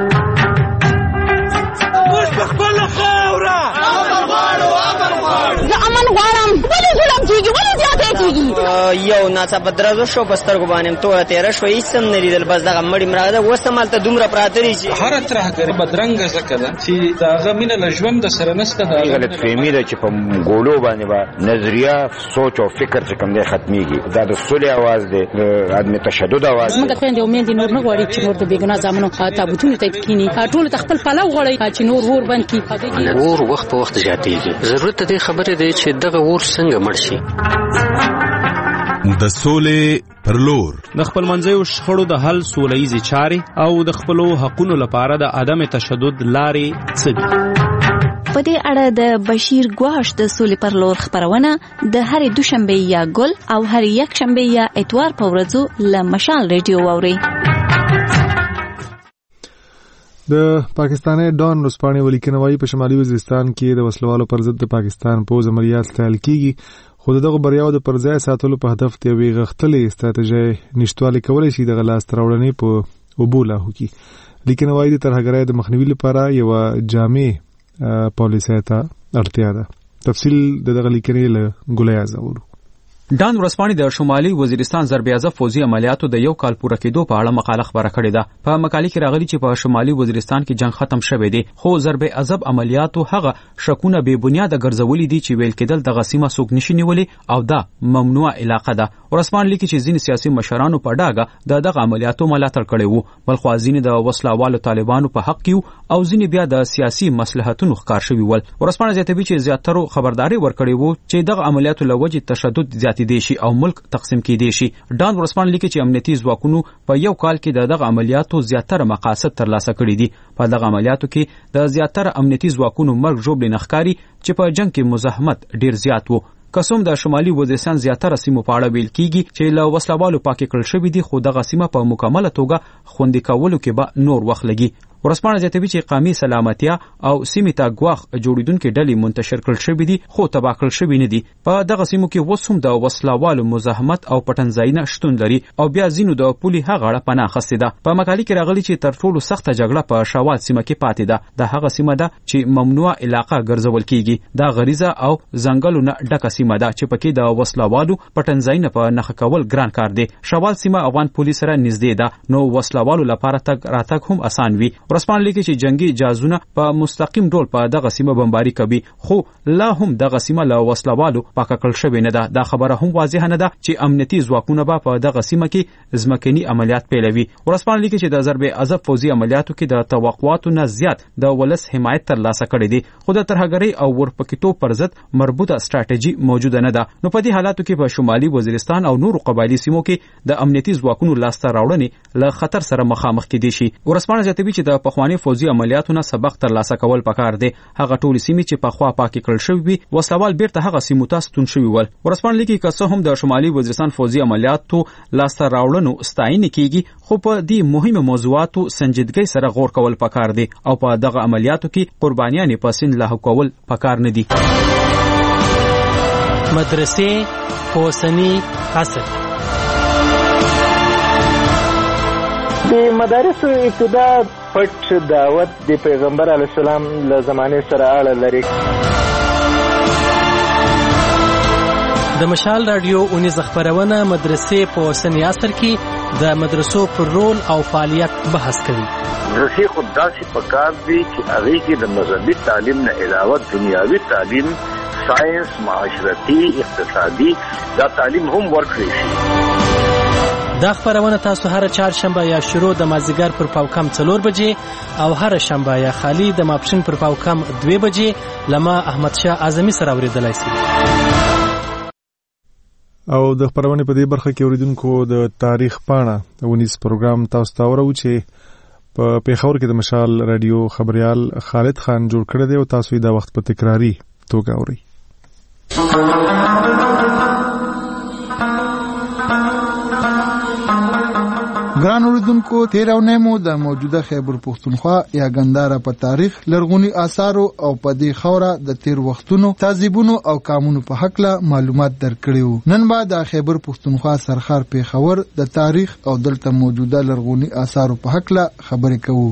زه امن غواړم. ولې ظلم کېږي؟ ولې زیاتی کېږي؟ یو ناڅاپه درزو شو په سترګو باندې توره تېره شوه هېڅ هم نه لیدل بس دغه مړي مړه ده اوس هم هلته دومره پراته دي چې هره ترهګري بدرنګه ځکه ده چې د هغه مینه له ژوند سره نشته. غلط فهمي ده چې په ګولو باندې به نظریه سوچ او فکر چې کوم دی ختمیږي. دا د سولې اواز دی د عدم تشدد اواز دی. موږ خویندې او میندې نور نه غواړي چې نور د بېګناه زامنو تابوتونو ته کښېني ټولو ته خپل پلو غواړي چې نور اور بند کړي. اور وخت په وخت زیاتېږي. ضرورت د دې خبرې دی چې دغه اور څنګه مړ شي. د سولې پر لور د خپل منځیو شخړو د حل سولهییزې چارې او د خپلو حقونو لپاره د عدم تشدد لارې څه دي؟ په دې اړه د بشیر ګواش د سولې پر لور خبرونه د هرې دوشنبه یا ګل او هرې یکشنبه یا اتوار په ورځو له مشال ریډیو واورئ. د پاکستاني ډان رسپانې ولیکنه وايي په شمالي وزیرستان کې د وسلوالو پر ضد د پاکستان پوځ عملیات پیل کیږي خو دغه بریاو د پرځای ساتلو په هدف ته وی غختلې ستراتیژي نشټوالي کولای شي د غلاس تراوړنې په وبوله هوکي. لیکنه وايي د ترهګرۍ د مخنیوي لپاره یو جامع پالیسي ته اړتیا ده. تفصیل دغه لیکنې له ګولیا زاورو. ډان ورسپانې د شمالي وزیرستان ضربیازه فوزي عملیاتو د یو کال پوره کېدو په اړه مقاله خبره کړې ده. په مقالې کې راغلي چې په شمالي وزیرستان کې جنگ ختم شوی دی خو ضربیازه عملیاتو هغه شکونه بې بنیاده ګرځولي دي چې ویل کېدل دغه سیمه څوک نشي نیولې او دا ممنوع علاقه ده. ورسپان لیکي چې ځینې سیاسي مشرانو په ډاګه دغه عملیاتو ملاتړ کړی وو بل خو ځینې د وسلوالو طالبانو په حق کې او ځینې بیا د سیاسي مصلحتونو ښکار شوي ول. ورسپان زیاتوي چې زیاترو خبرداري ورکړي وو چې دغه عملیاتو له وجې تشدد زیات دي شي او ملک تقسیم کېدی شي. ډان ورسپان لیکي چې امنیتي ځواکونو په یو کال کې دغه عملیاتو زیاتره مقاصد ترلاسه کړي دي. په دغه عملیاتو کې د زیاتره امنیتي ځواکونو مرګ ژوبلې نخکاری چې په جنگ کې مزاحمت ډیر زیات وو. قسم د شمالي وزیرستان زیاتره سیمو په اړه ویل کیږي چې له وسلوالو پاکې کړل شوې دي خو دغه سیمه په مکمله توګه خوندي کولو کې به نور وخت لګي. ورسپانه زیاتوي چې قومي سلامتیا او سیمې ته ګواښ جوړیدونکې ډلې منتشر کړل شوې دي خو تباه کړل شوې نه دي. په دغه سیمو کې اوس هم د وسلوالو مزاحمت او پټنځایونه شتون لري او بیا ځینو د پولي هغه اړه پناه اخیستې ده. په مقالې کې راغلي چې تر ټولو سخته جګړه په شوال سیمه کې پاتې ده. د هغه سیمه ده چې ممنوع علاقه ګرځول کیږي. دا غریزه او ځنګلونه ډکه سیمه ده چې پکې د وسلوالو پټنځایونه په نښه کول ګران کار دی. شوال سیمه افغان پولیس سره نږدې ده نو وسلوالو لپاره تګ راتګ هم اسان وي. ورسپانلی کې چې جنگي جهازونه په مستقیم ډول په دغه سیمه بمباري کوي خو لا هم دغه سیمه له وسلوالو پاکه کړل شوې نه ده. دا خبره هم واضح نه ده چې امنیتي ځواکونه به په دغه سیمه کې ځمکني عملیات پیلوي. ورسپانلی کې چې د ضرب عذاب فوزي عملیاتو کې د توقعاتو نه زیات د ولس حمایت ترلاسه کړی دی خو د ترهګرۍ او ورپکېتوب پر ضد مربوطه ستراتیژي موجوده نه ده. نو په دې حالاتو کې په شمالي وزیرستان او نورو قبایلی سیمو کې د امنیتي ځواکونو لاسته راوړنې له خطر سره مخامخ کېدي شي. ورسپانله زیاتوي چې د پخواني فوزي عملیاتو نه سبق ترلاسه کول پکار دی. هغه ټول سیمې چې پخوا پاکې کړل شوې وي وسلوال بیرته هغه سیمو ته ستون شوي ول. ورسپانله کې که څه هم د شمالي وزیرستان فوزي عملیاتو لاسته راوړنو ستاینه کیږي خو په دې مهمه موضوعاتو سنجیدګۍ سره غور کول پکار دی او په دغه عملیاتو کې قربانیان په سین لاهو کول پکار نه دي. مدرسې اوسنی عصر د مدارسو ابتدا پټ دعوت د پیغمبر علیه السلام له زمانې سره اړه لري. د مشال رادیو اونیز خبرونه مدرسې په اوسنی عصر کې د مدرسو پر رول او فعالیت بحث کوي. مدرسې خود داسې پکار دي چې هغې کې د مذهبي تعلیم نه علاوه دنیاوي تعلیم، ساینس، معاشرتي، اقتصادي دا تعلیم هم ورکړی شي. دا خبرونه تاسو هر چهارشنبه یا شروع د مازدیګر پر پاوکم 4 بجې او هر شنبه یا خالی د ماپښین پر پاوکم 2 بجې لما احمد شاه اعظمي سره اوریدلای شئ. او د خبرونه په دې برخه کې اوریدونکو د تاریخ پاڼه ونیس پروګرام تاسو ته ورو چې په پیښور کې د مشال رادیو خبريال خالد خان جوړ کړی دی او تاسو یې دا وخت په تکراری توګه اورئ. ګران اوریدونکو تیرونه مو د موجوده خیبر پښتونخوا یا ګنداره په تاریخ لرغونی آثارو او په دې خوره د تیر وختونو تهذیبونو او قانونو په حق له معلومات درکړیو. نن به د خیبر پښتونخوا سرخار پیښور د تاریخ او دلته موجوده لرغونی آثارو په حق له خبرې کوو.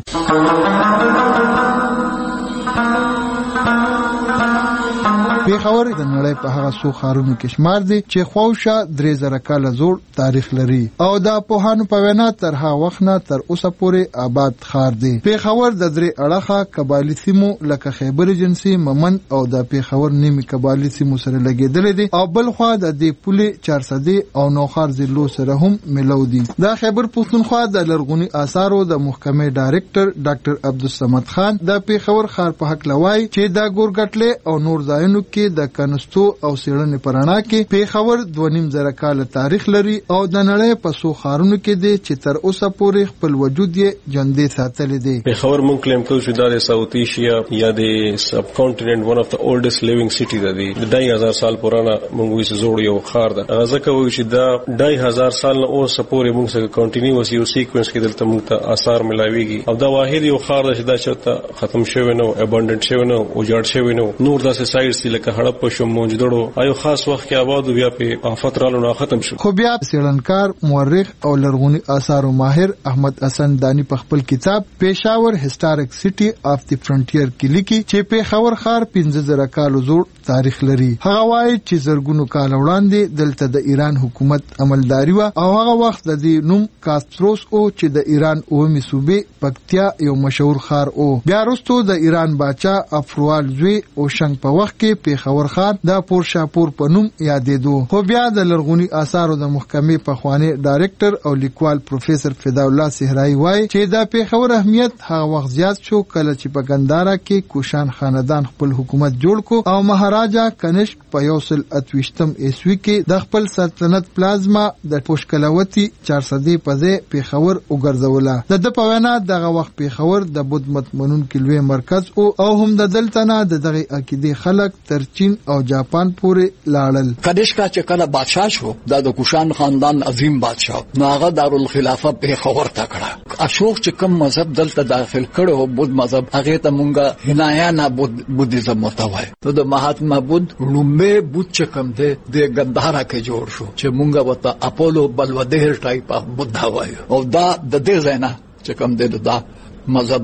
پیښور د نړۍ په هغه څو ښارونو کې شمار دي چې خواوشا 3000 کاله زوړ تاریخ لري او د پوهانو په وینا تر هغه وخت نه تر اوسه پورې آباد ښار دی. پیښور د درې اړخه قبایلی سیمو لکه خیبر جنسي، ممن او د پیښور نیمه قبایلی سیمو سره لګیدل دي او بل خوا د دې پولې 400 او نوخار ضلعو سره هم ملو دي. د خیبر پښتونخوا د لرغونی آثارو د محکمې ډایرکټر ډاکټر عبدالصمد خان د پیښور ښار په حق لوي چې د ګورګټلې او نور ځایونو کې د کنستو او سیړنې پرانا کې پیښور 2.5 کال تاریخ لري او د نړۍ په څو ښارونو کې دي چې تر اوسه پورې خپل وجود یې ژوندی ساتلی دی. پیښور مونږ کلیم کوو چې دا د ساوث ایشیا یا د سب کانټیننټ ون اف د اولډست لیوینګ سټي ده. د 2000 سال پرانا مونږ وایو زوړ یو ښار ده. هغه ځکه وایو چې دا 2000 سال نه اوسه پورې مونږ سره کنټینیوس یو سیکوینس کې دلته مونږ ته آثار ملاويږي او دا واحد یو ښار ده چې دا چرته ختم شوی نه، ابانډنټ شوی نه، اوجاړ شوی نه. نور داسې سایټس لکه هړپ شو موجودړو ایو خاص وخت کې آباد بیا په آفت رالو نه ختم شو. خو بیا سیړنکار، مورخ او لرغونی آثارو ماهر احمد حسن دانی په خپل کتاب پیښور هیسټوریک سټي اف دی فرنټیر کې لیکي چې پیښور ښار 15000 کال زوړ تاریخ لري. هغه وایي چې زرګونو کال وړاندې دلته د ایران حکومت عملداري و او هغه وخت د دې نوم کاسپروس او چې د ایران اومي صوبې پکتیا یو مشهور ښار او بیا وروسته د ایران باچا افروال زوی او شنګ په وخت کې پیښور ښار د پورشاپور په نوم یادېدو. خو بیا د لرغونی آثارو د محکمې پخوانی ډایرکټر او لیکوال پروفیسور فدا الله صحرایی وایي چې د پیښور اهمیت هغه وخت زیات شو کله چې په ګنداره کې کوشان خاندان خپل حکومت جوړ کو او مهاراجا کنشک په 1828 عیسوي کې د خپل سلطنت پلازما د پوشکلوتی 400 په ځای پیښور وګرځوله. د په وینا دغه وخت پیښور د بود مت منونکو لوی مرکز او هم د دلته نه دغه عقیده خلک تر چین او جاپان پورې لاړل. کنشکا چې کله بادشاہ شو د کوشان خاندان عظیم بادشاہ نو هغه دارالخلافه پیښور ته کړه. اشوک چې کوم مذهب دلته داخل کړو بود مذهب هغه ته مونږه هنایانا بودیزم وتاوای. ته د مهاتما بود لومبه بود چې کوم دی د ګندهارا کې جوړ شو چې مونږه وته اپولو بلودهر ټایپ اف بودا وای او دا د دې ځاینا چې کوم دی دا مذهب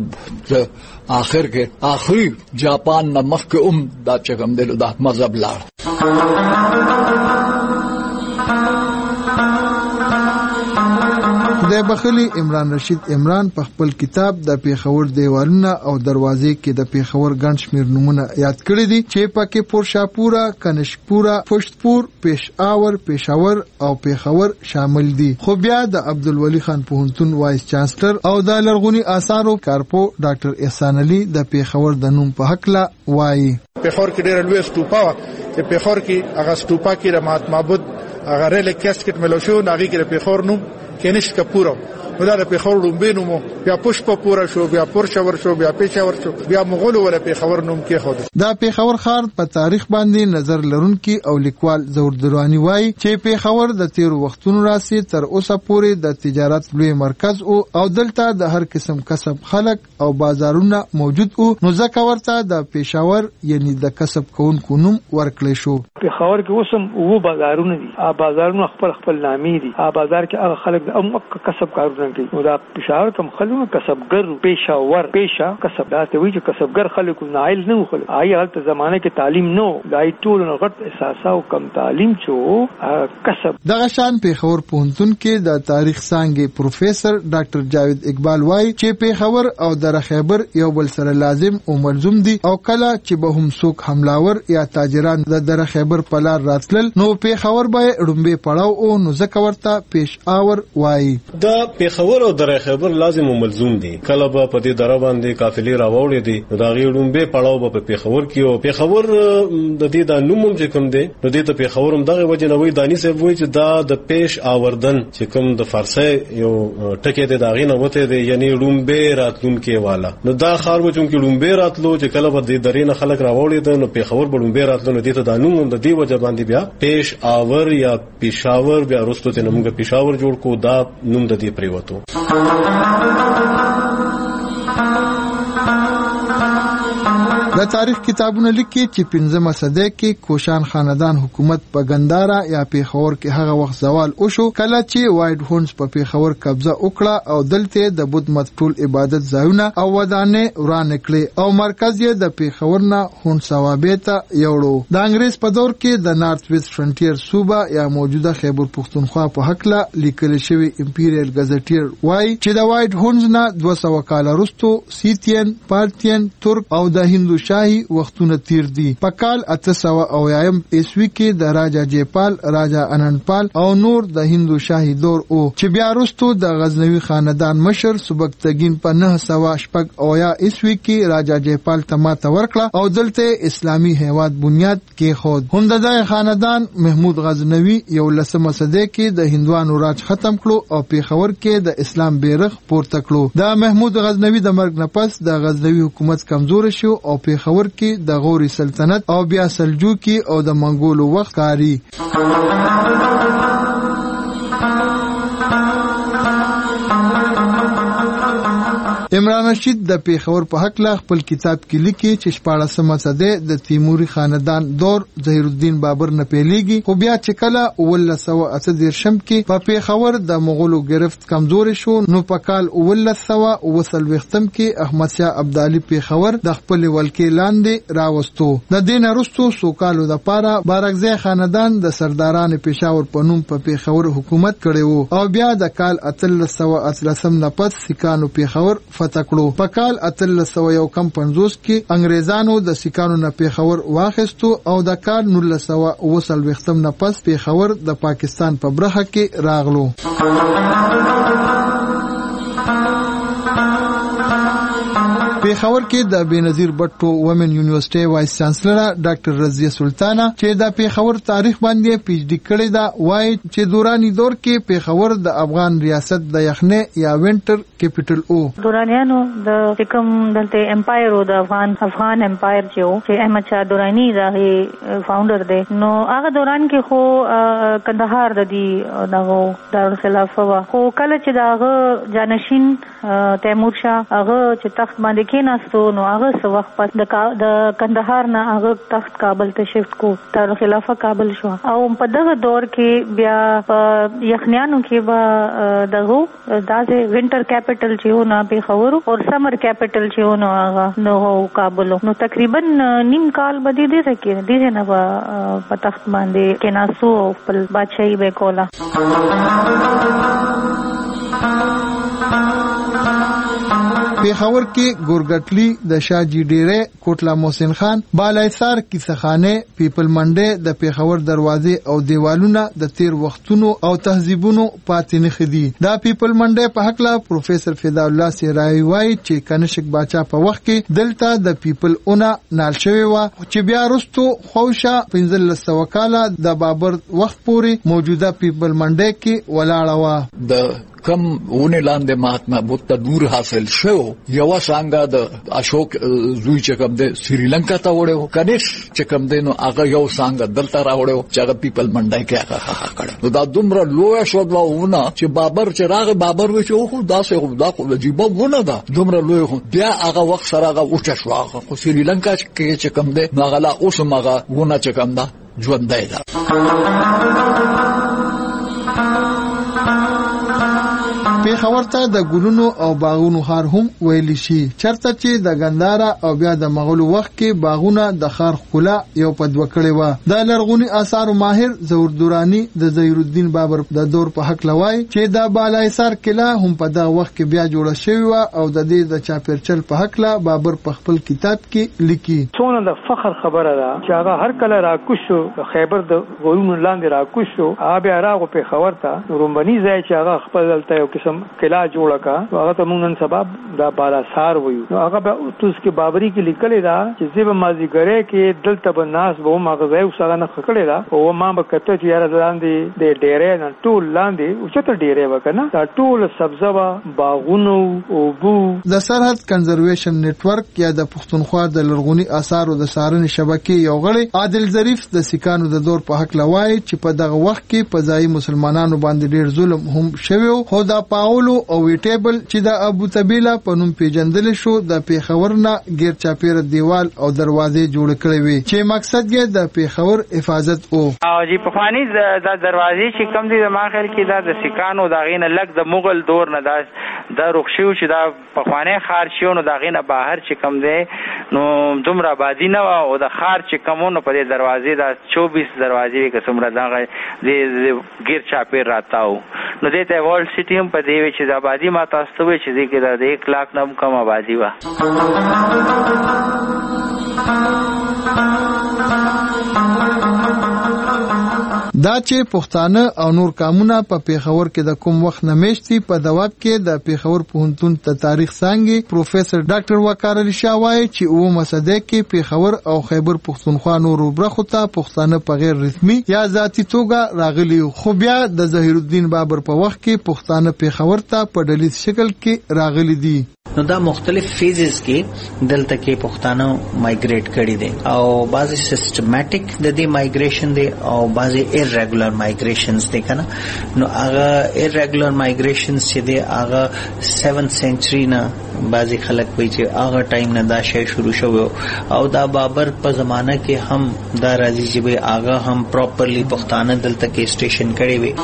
آخر کې آخري جاپان نه مخکې دا چې کوم دی دا مذهب لاړ. د بخلی عمران رشید عمران په خپل کتاب د پیښور دیوالونه او دروازې کې د پیښور ګڼ شمېر نومونه یاد کړي دي چې پکې پورشاپوره، کنشپوره، پشتپور، پېښور، پېښور او پیښور شامل دي. خو بیا د عبدالولي خان پوهنتون وایس چانسلر او د لرغوني آثارو کارپو ډاکټر احسان علي د پیښور د نوم په هکله وایي. پیښور کې ډېره لویه سټوپا وه چې پیښور کې هغه سټوپا کې د مهاتما بودھ هغه ریلیک کیسکټ ملو شو، هغې کې د پیښور نوم کنیشک کپور نو دا د پیښور لومبې نوم بیا پشپپوره شو، بیا پورشور شو، بیا پېښور شو، بیا مغولو ولا پیښور نوم کېښود. دا پیښور ښار په تاریخ باندې نظر لرونکي او لیکوال ظهور درانی وایي چې پیښور د تیرو وختونو راسې تر اوسه پورې د تجارت لوی مرکز او دلته د هر قسم کسب خلک او بازارونه موجود وو، نو ځکه ورته د پیښور یعنی د کسب کوونکو نوم ورکړی شو. پیښور کې اوسم وو بازارونه دي، بازارونه خپل نامي دي. بازار کې هغه خلک د کسب کارونه کوي. نو دا پیښور کوم خلک کسبګر پیښور پیښه کسب دا ته وی چې کسبګر خلک نایل نه وو. آی هغه زمانه کې تعلیم نو دای ټول غټ احساسا او کم تعلیم چو کسب. دغه شان پیښور پوهنتون کې د تاریخ څانګې پروفیسور ډاکټر جاوید اقبال وایي چې پیښور او در خیبر یو بل سره لازم او ملزوم دي او کله چې به هم څوک حملاور یا تاجران د در خیبر په لار راتلل نو پیښور به ډومبه پړاو او نو ځکه ورته پیښور وایي. دا پیښور او در خیبر لازم او ملزوم دي. کله به په دې دره باندې قافلې راوړې دي نو دا غي ډومبه پړاو به په پیښور کې او پیښور د دې د نوم چې کوم دی نو دې ته پیښور هم دغه وجه نه وای. دانی صاحب وایي چې دا د پیش آوردن چې کوم د فارسی یو ټکی دی دا غي نه وته دی یعنی ډومبه راتلونکي والا. نو دا خار و چون کې ډومبه راتلو چې کله به دې درې نه خلک راوړې دي نو پیښور به ډومبه راتلو نو دې ته د نوم د دې وجه باندې بیا پیش آور یا پیښور بیا رستو ته موږ پیښور جوړ کو دا نوم د دې پریوتو. د تاریخ کتابونه لیکي چې 15مه صده کې کوشان خاندان حکومت په ګندارا یا پیښور کې هغه وخت زوال وشو کله چې وایډ هونز په پیښور قبضه وکړه او دلته د بودھ مت ټول عبادت ځایونه او ودانې وران کړې او مرکز یې د پیښور نه هونز ثوابه ته یوړو. د انګریز په دور کې د نارث ویسټ فرنټیر صوبه یا موجوده خیبر پختونخوا په حق لا لیکل شوی امپیریل ګزټیر وایي چې د وایډ هونز نه 200 کال وروسته سیتین، پارتین، ترک او د هندو شاهي وختونه تیر دي. په کال 800 عیسوي کې د راجا جیپال، راجا انندپال او نور د هندو شاهي دور او چې بیا وروسته د غزنوي خاندان مشر سبکتګین په 900 عیسوي کې راجا جیپال ته ماته ورکړه او دلته اسلامي هیواد بنیاد کېښود. هم د خاندان محمود غزنوي 11مه صده کې د هندوانو راج ختم کړو او پیښور کې د اسلام بیرغ پورته کړو. د محمود غزنوي د مرګ نه پس د غزنوي حکومت کمزور شو او پیښور کې د غوري سلطنت او بیا سلجوقي او د منګولو وخت کاری. عمران رشید د پیښور په حق لا خپل کتاب کې لیکي چې 14مه صده د تیموري خاندان دور ظهیر الدین بابر نه پیلېږي خو بیا چې کله 1918 کې په پیښور د مغولو گرفت کمزور شو نو په کال 1920 کې احمد شاه ابدالي پیښور د خپل ولکې لاندې راوستو. د دین وروسته سوکالو د پاره بارکزی خاندان د سرداران پیښور په نوم په پیښور حکومت کړي وو او بیا د کال 1813 نه پس سکانو پیښور فتح کړو. په کال 1851 کې انګریزانو د سکانو نه پیښور واخیستو او د کال 1920 نه پس پیښور د پاکستان په برخه کې راغلو. پیښور کې د بېنظیر بټو ومن یونیورسيټي وایس چانسلر ډاکټر رضیه سلطانه چې د پیښور تاریخ باندې پی ایچ ډي کړی دا وایي چې دوراني دور کې پیښور د افغان ریاست د یخنې یا وینټر کیپټل او دورانیانو د کوم دلته امپایر او د افغان امپایر چې احمد شاه درانی راغی فاونډر دی نو هغه دوران کې خو کندهار د دې دغه دارالخلافه وا خو کله چې دغه جانشین تیمور شاه هغه چې تخت باندې کېناستو نو هغه څه وخت پس د کندهار نه هغه تخت کابل ته شفت کو دارالخلافه کابل شو او په دغه دور کې بیا په یخنیانو کې به دغه داسې وینټر کیپټل چې نه پیښور او سمر کیپټل چې نه هغه نو کابل نو تقریبا نیم کال بدی دي سکه دي نه په تخت باندې کېناستو او خپل بادشاہي به کولا. پیښور کې ګورګټلی د شاجی ډیره کوټلا محسن خان بالایسار کیسخانه پیپل منډه د پیښور دروازې او دیوالونه د تیر وختونو او تهذیبونو پاتې نه خدي دا پیپل منډه په حق لا پروفیسور فدا الله سیرای وای چې کنشک باچا په وخت کې دلته د پیپل اونا نال شوی و چې بیا رستو خوشا 1500 کاله د بابر وخت پورې موجوده پیپل منډه کې ولاړه و د کم ونه لاندې مهاتما بدھ نور حاصل شو یو څنګه د اشوک زوی چې کوم د سریلانکا ته وړو کنيش چې کوم دینو هغه یو څنګه دلته راوړو چې هغه پیپل منډای کې هغه کړه نو دا دومره لوی شو ونه چې بابر چې راغ بابر و چې خو داسې دا خو عجیب ونه ده دومره لوی خو بیا هغه وخت سره هغه اوچ شو هغه خو سریلانکا کې چې کوم دی هغه لا اوس هغه ونه چې کوم ده ژوندای ده پیښور ته د ګلونو او باغونو ښار هم ویل شي چرته چې د ګندارا او بیا د مغولو وخت کې باغونه د ښار ښکلا یو پدوه کړې و د لرغونی آثار ماهر زهور دورانی د زهیر الدین بابر د دور په حق لوي چې د بالایسار کلا هم په دغه وخت کې بیا جوړه شوی و او د دې د چاپیرچل په حق لا بابر په خپل کتاب کې لیکي څونه د فخر خبره ده چې هغه هر کله راکوشو خیبر د غرونو لاندې راکوشو هغه راغو پیښور ته رومبني ځای چې هغه خپل دلته یو قسم کلا جوړه کا هغه ته مونږ نن سبب دا بالاسار وایو نو هغه به توس کې بابری کې لیکل دا چې زیب مازیګره کې دلته بناس به مغزه او سره نه خکړې دا او ما به کته چې یاره لاندې د ډېرې نه ټول لاندې او چې ته ډېرې وکنه دا ټول سبزه باغونو او بو د سرحد کنزرویشن نتورک یا د پښتونخوا د لرغونی آثارو د سارنې شبکې یو غړی عادل ظریف د سکانو د دور په حق لوي چې په دغه وخت کې په ځای مسلمانانو باندې ډېر ظلم هم شوی خو دا پاولو او ویټیبل چې د ابو طبیله په نوم پیژندل شو د پیښور نه غیر چاپیره دیوال او دروازې جوړ کړې وي چې مقصد یې د پیښور حفاظت او جی په فانی د دروازې چې کم دي د ماخر کې د سکانو د غینه لګ د مغل دور نه د رخصیو چې د پخوانی خار شو نو د غینه بهر چې کم دی نو دومره آبادی نه او د خار چې کمونو په دروازې د 24 دروازې کې څومره د غیر چاپیر راتاو نو دته ورلد سټي هم په دی چې د آبادی ما تاسو ته چې دې کې د 1 लाख نه کم آبادی و دا چې پښتانه او نور قومونه په پیښور کې د کوم وخت نمیشتي په دواب کې د پیښور پوهنتون ته تاریخ څنګه پروفیسور ډاکټر وقار علي شاه وایي چې او مسده کې پیښور او خیبر پښتونخوا نور برخو ته پښتانه په غیر رسمي یا ذاتی توګه راغلي خو بیا د ظهیر الدین بابر په وخت کې پښتانه پیښور ته په ډلیز شکل کې راغلي دي نو دا مختلف فیزز کې دلته کې پښتانه مایګریټ کړي دي او بعضی سیستماتیک د دې مایګریشن دي او بعضی irregular migrations دي کنه نو هغه irregular migrations چې دي هغه 7th century نه بعضی خلک وایي چې هغه ټایم نه دا شی شروع شو او دا بابر په زمانہ کې هم دا راځي چې هغه هم پراپرلی پښتانه دلته کې سټیشن کړي وي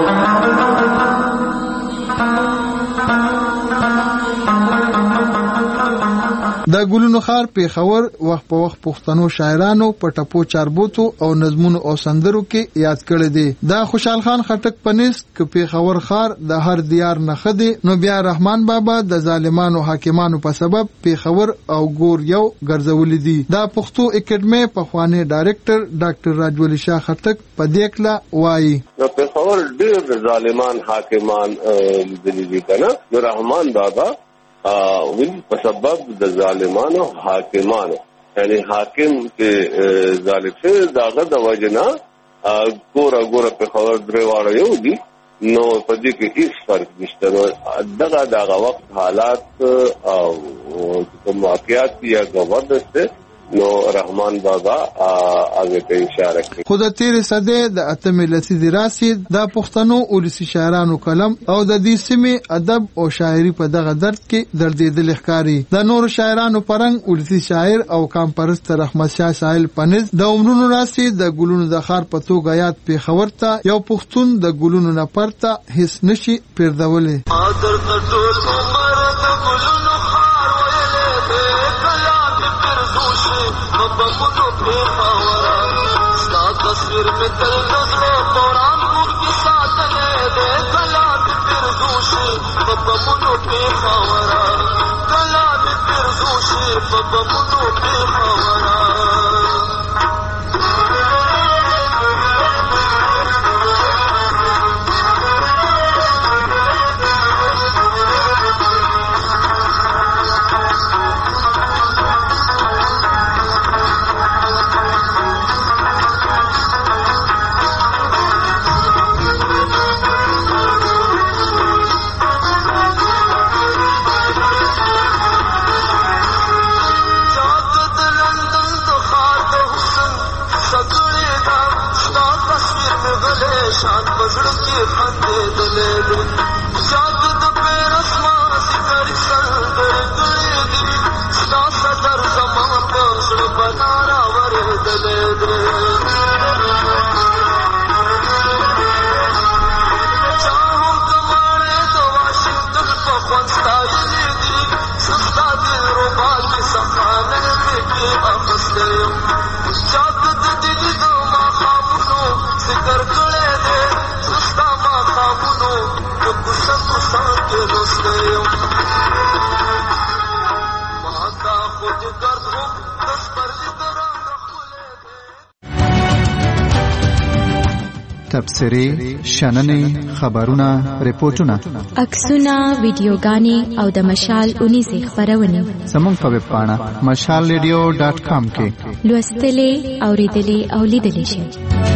د ګلونو ښار پیښور وخت په وخت پښتنو شاعرانو په ټپو چاربوتو او نظمونو او سندرو کې یاد کړی دی دا خوشحال خان خټک پنس ک پیښور ښار د هر دیار نه خدي نو بیا رحمان بابا د ظالمانو حاکمانو په سبب پیښور او ګور یو ګرځول دي دا پښتو اکیډمي په خواني ډایرکټر ډاکټر راجولی شاه خټک په دې کله وایي نو پیښور ډېر ظالمان حاکمان دي کنه رحمان بابا وین په سبب د ظالمانو حاکمانو یعنی حاکم چې ظالم شه داغه د وجنا ګوره په خبر درې واره یو دي نو په دې کې هیڅ فرق نشته دغه وخت حالات او کوم واقعیت یا غوړدسته نو رحمان بابا هغه ته اشاره کوي خو د تیر صده د اتمې لسیزې راسي د پښتنو اولسي شاعرانو کلم او د دې سیمې ادب او شاعري په دغه درد کې دردېدل ښکاری د نور شاعرانو پرنګ اولسي شاعر او کامپرست رحمت شاه ساحل پنځ د عمرونو راسي د ګلونو د خار په توګه یاد پیښور ته یو پښتون د ګلونو نه پرته هیڅ نشي پیردولې تصویر میں تل نظر قرآن روح کی ساتنے دے کلا پھر دوشی ببا منو پہ خاورا کلا پزړه کې خندې دلې دې شاد د پیر اسمان سکړې سندر کړې دې ستا صدر زما په زړه بنارا ورې دلې دې چاهم کماړې د واشنگټن په خوان ستایلې دې ستا دې ربا کې سخانه کې اخستې شاد د دې د ما خامونو ذکر کړې دې ستا ما خامونو د کوڅه کوڅه کې لوستې ما تا خود درد هم دس پر دې تبصرې شننې خبرونه ریپورتونه عکسونه ویډیوګانې او د مشال 19 خبرونه زموږ په ویب پاڼه mashalradio.com کې لوستلې اوریدلې او لیدلې شئ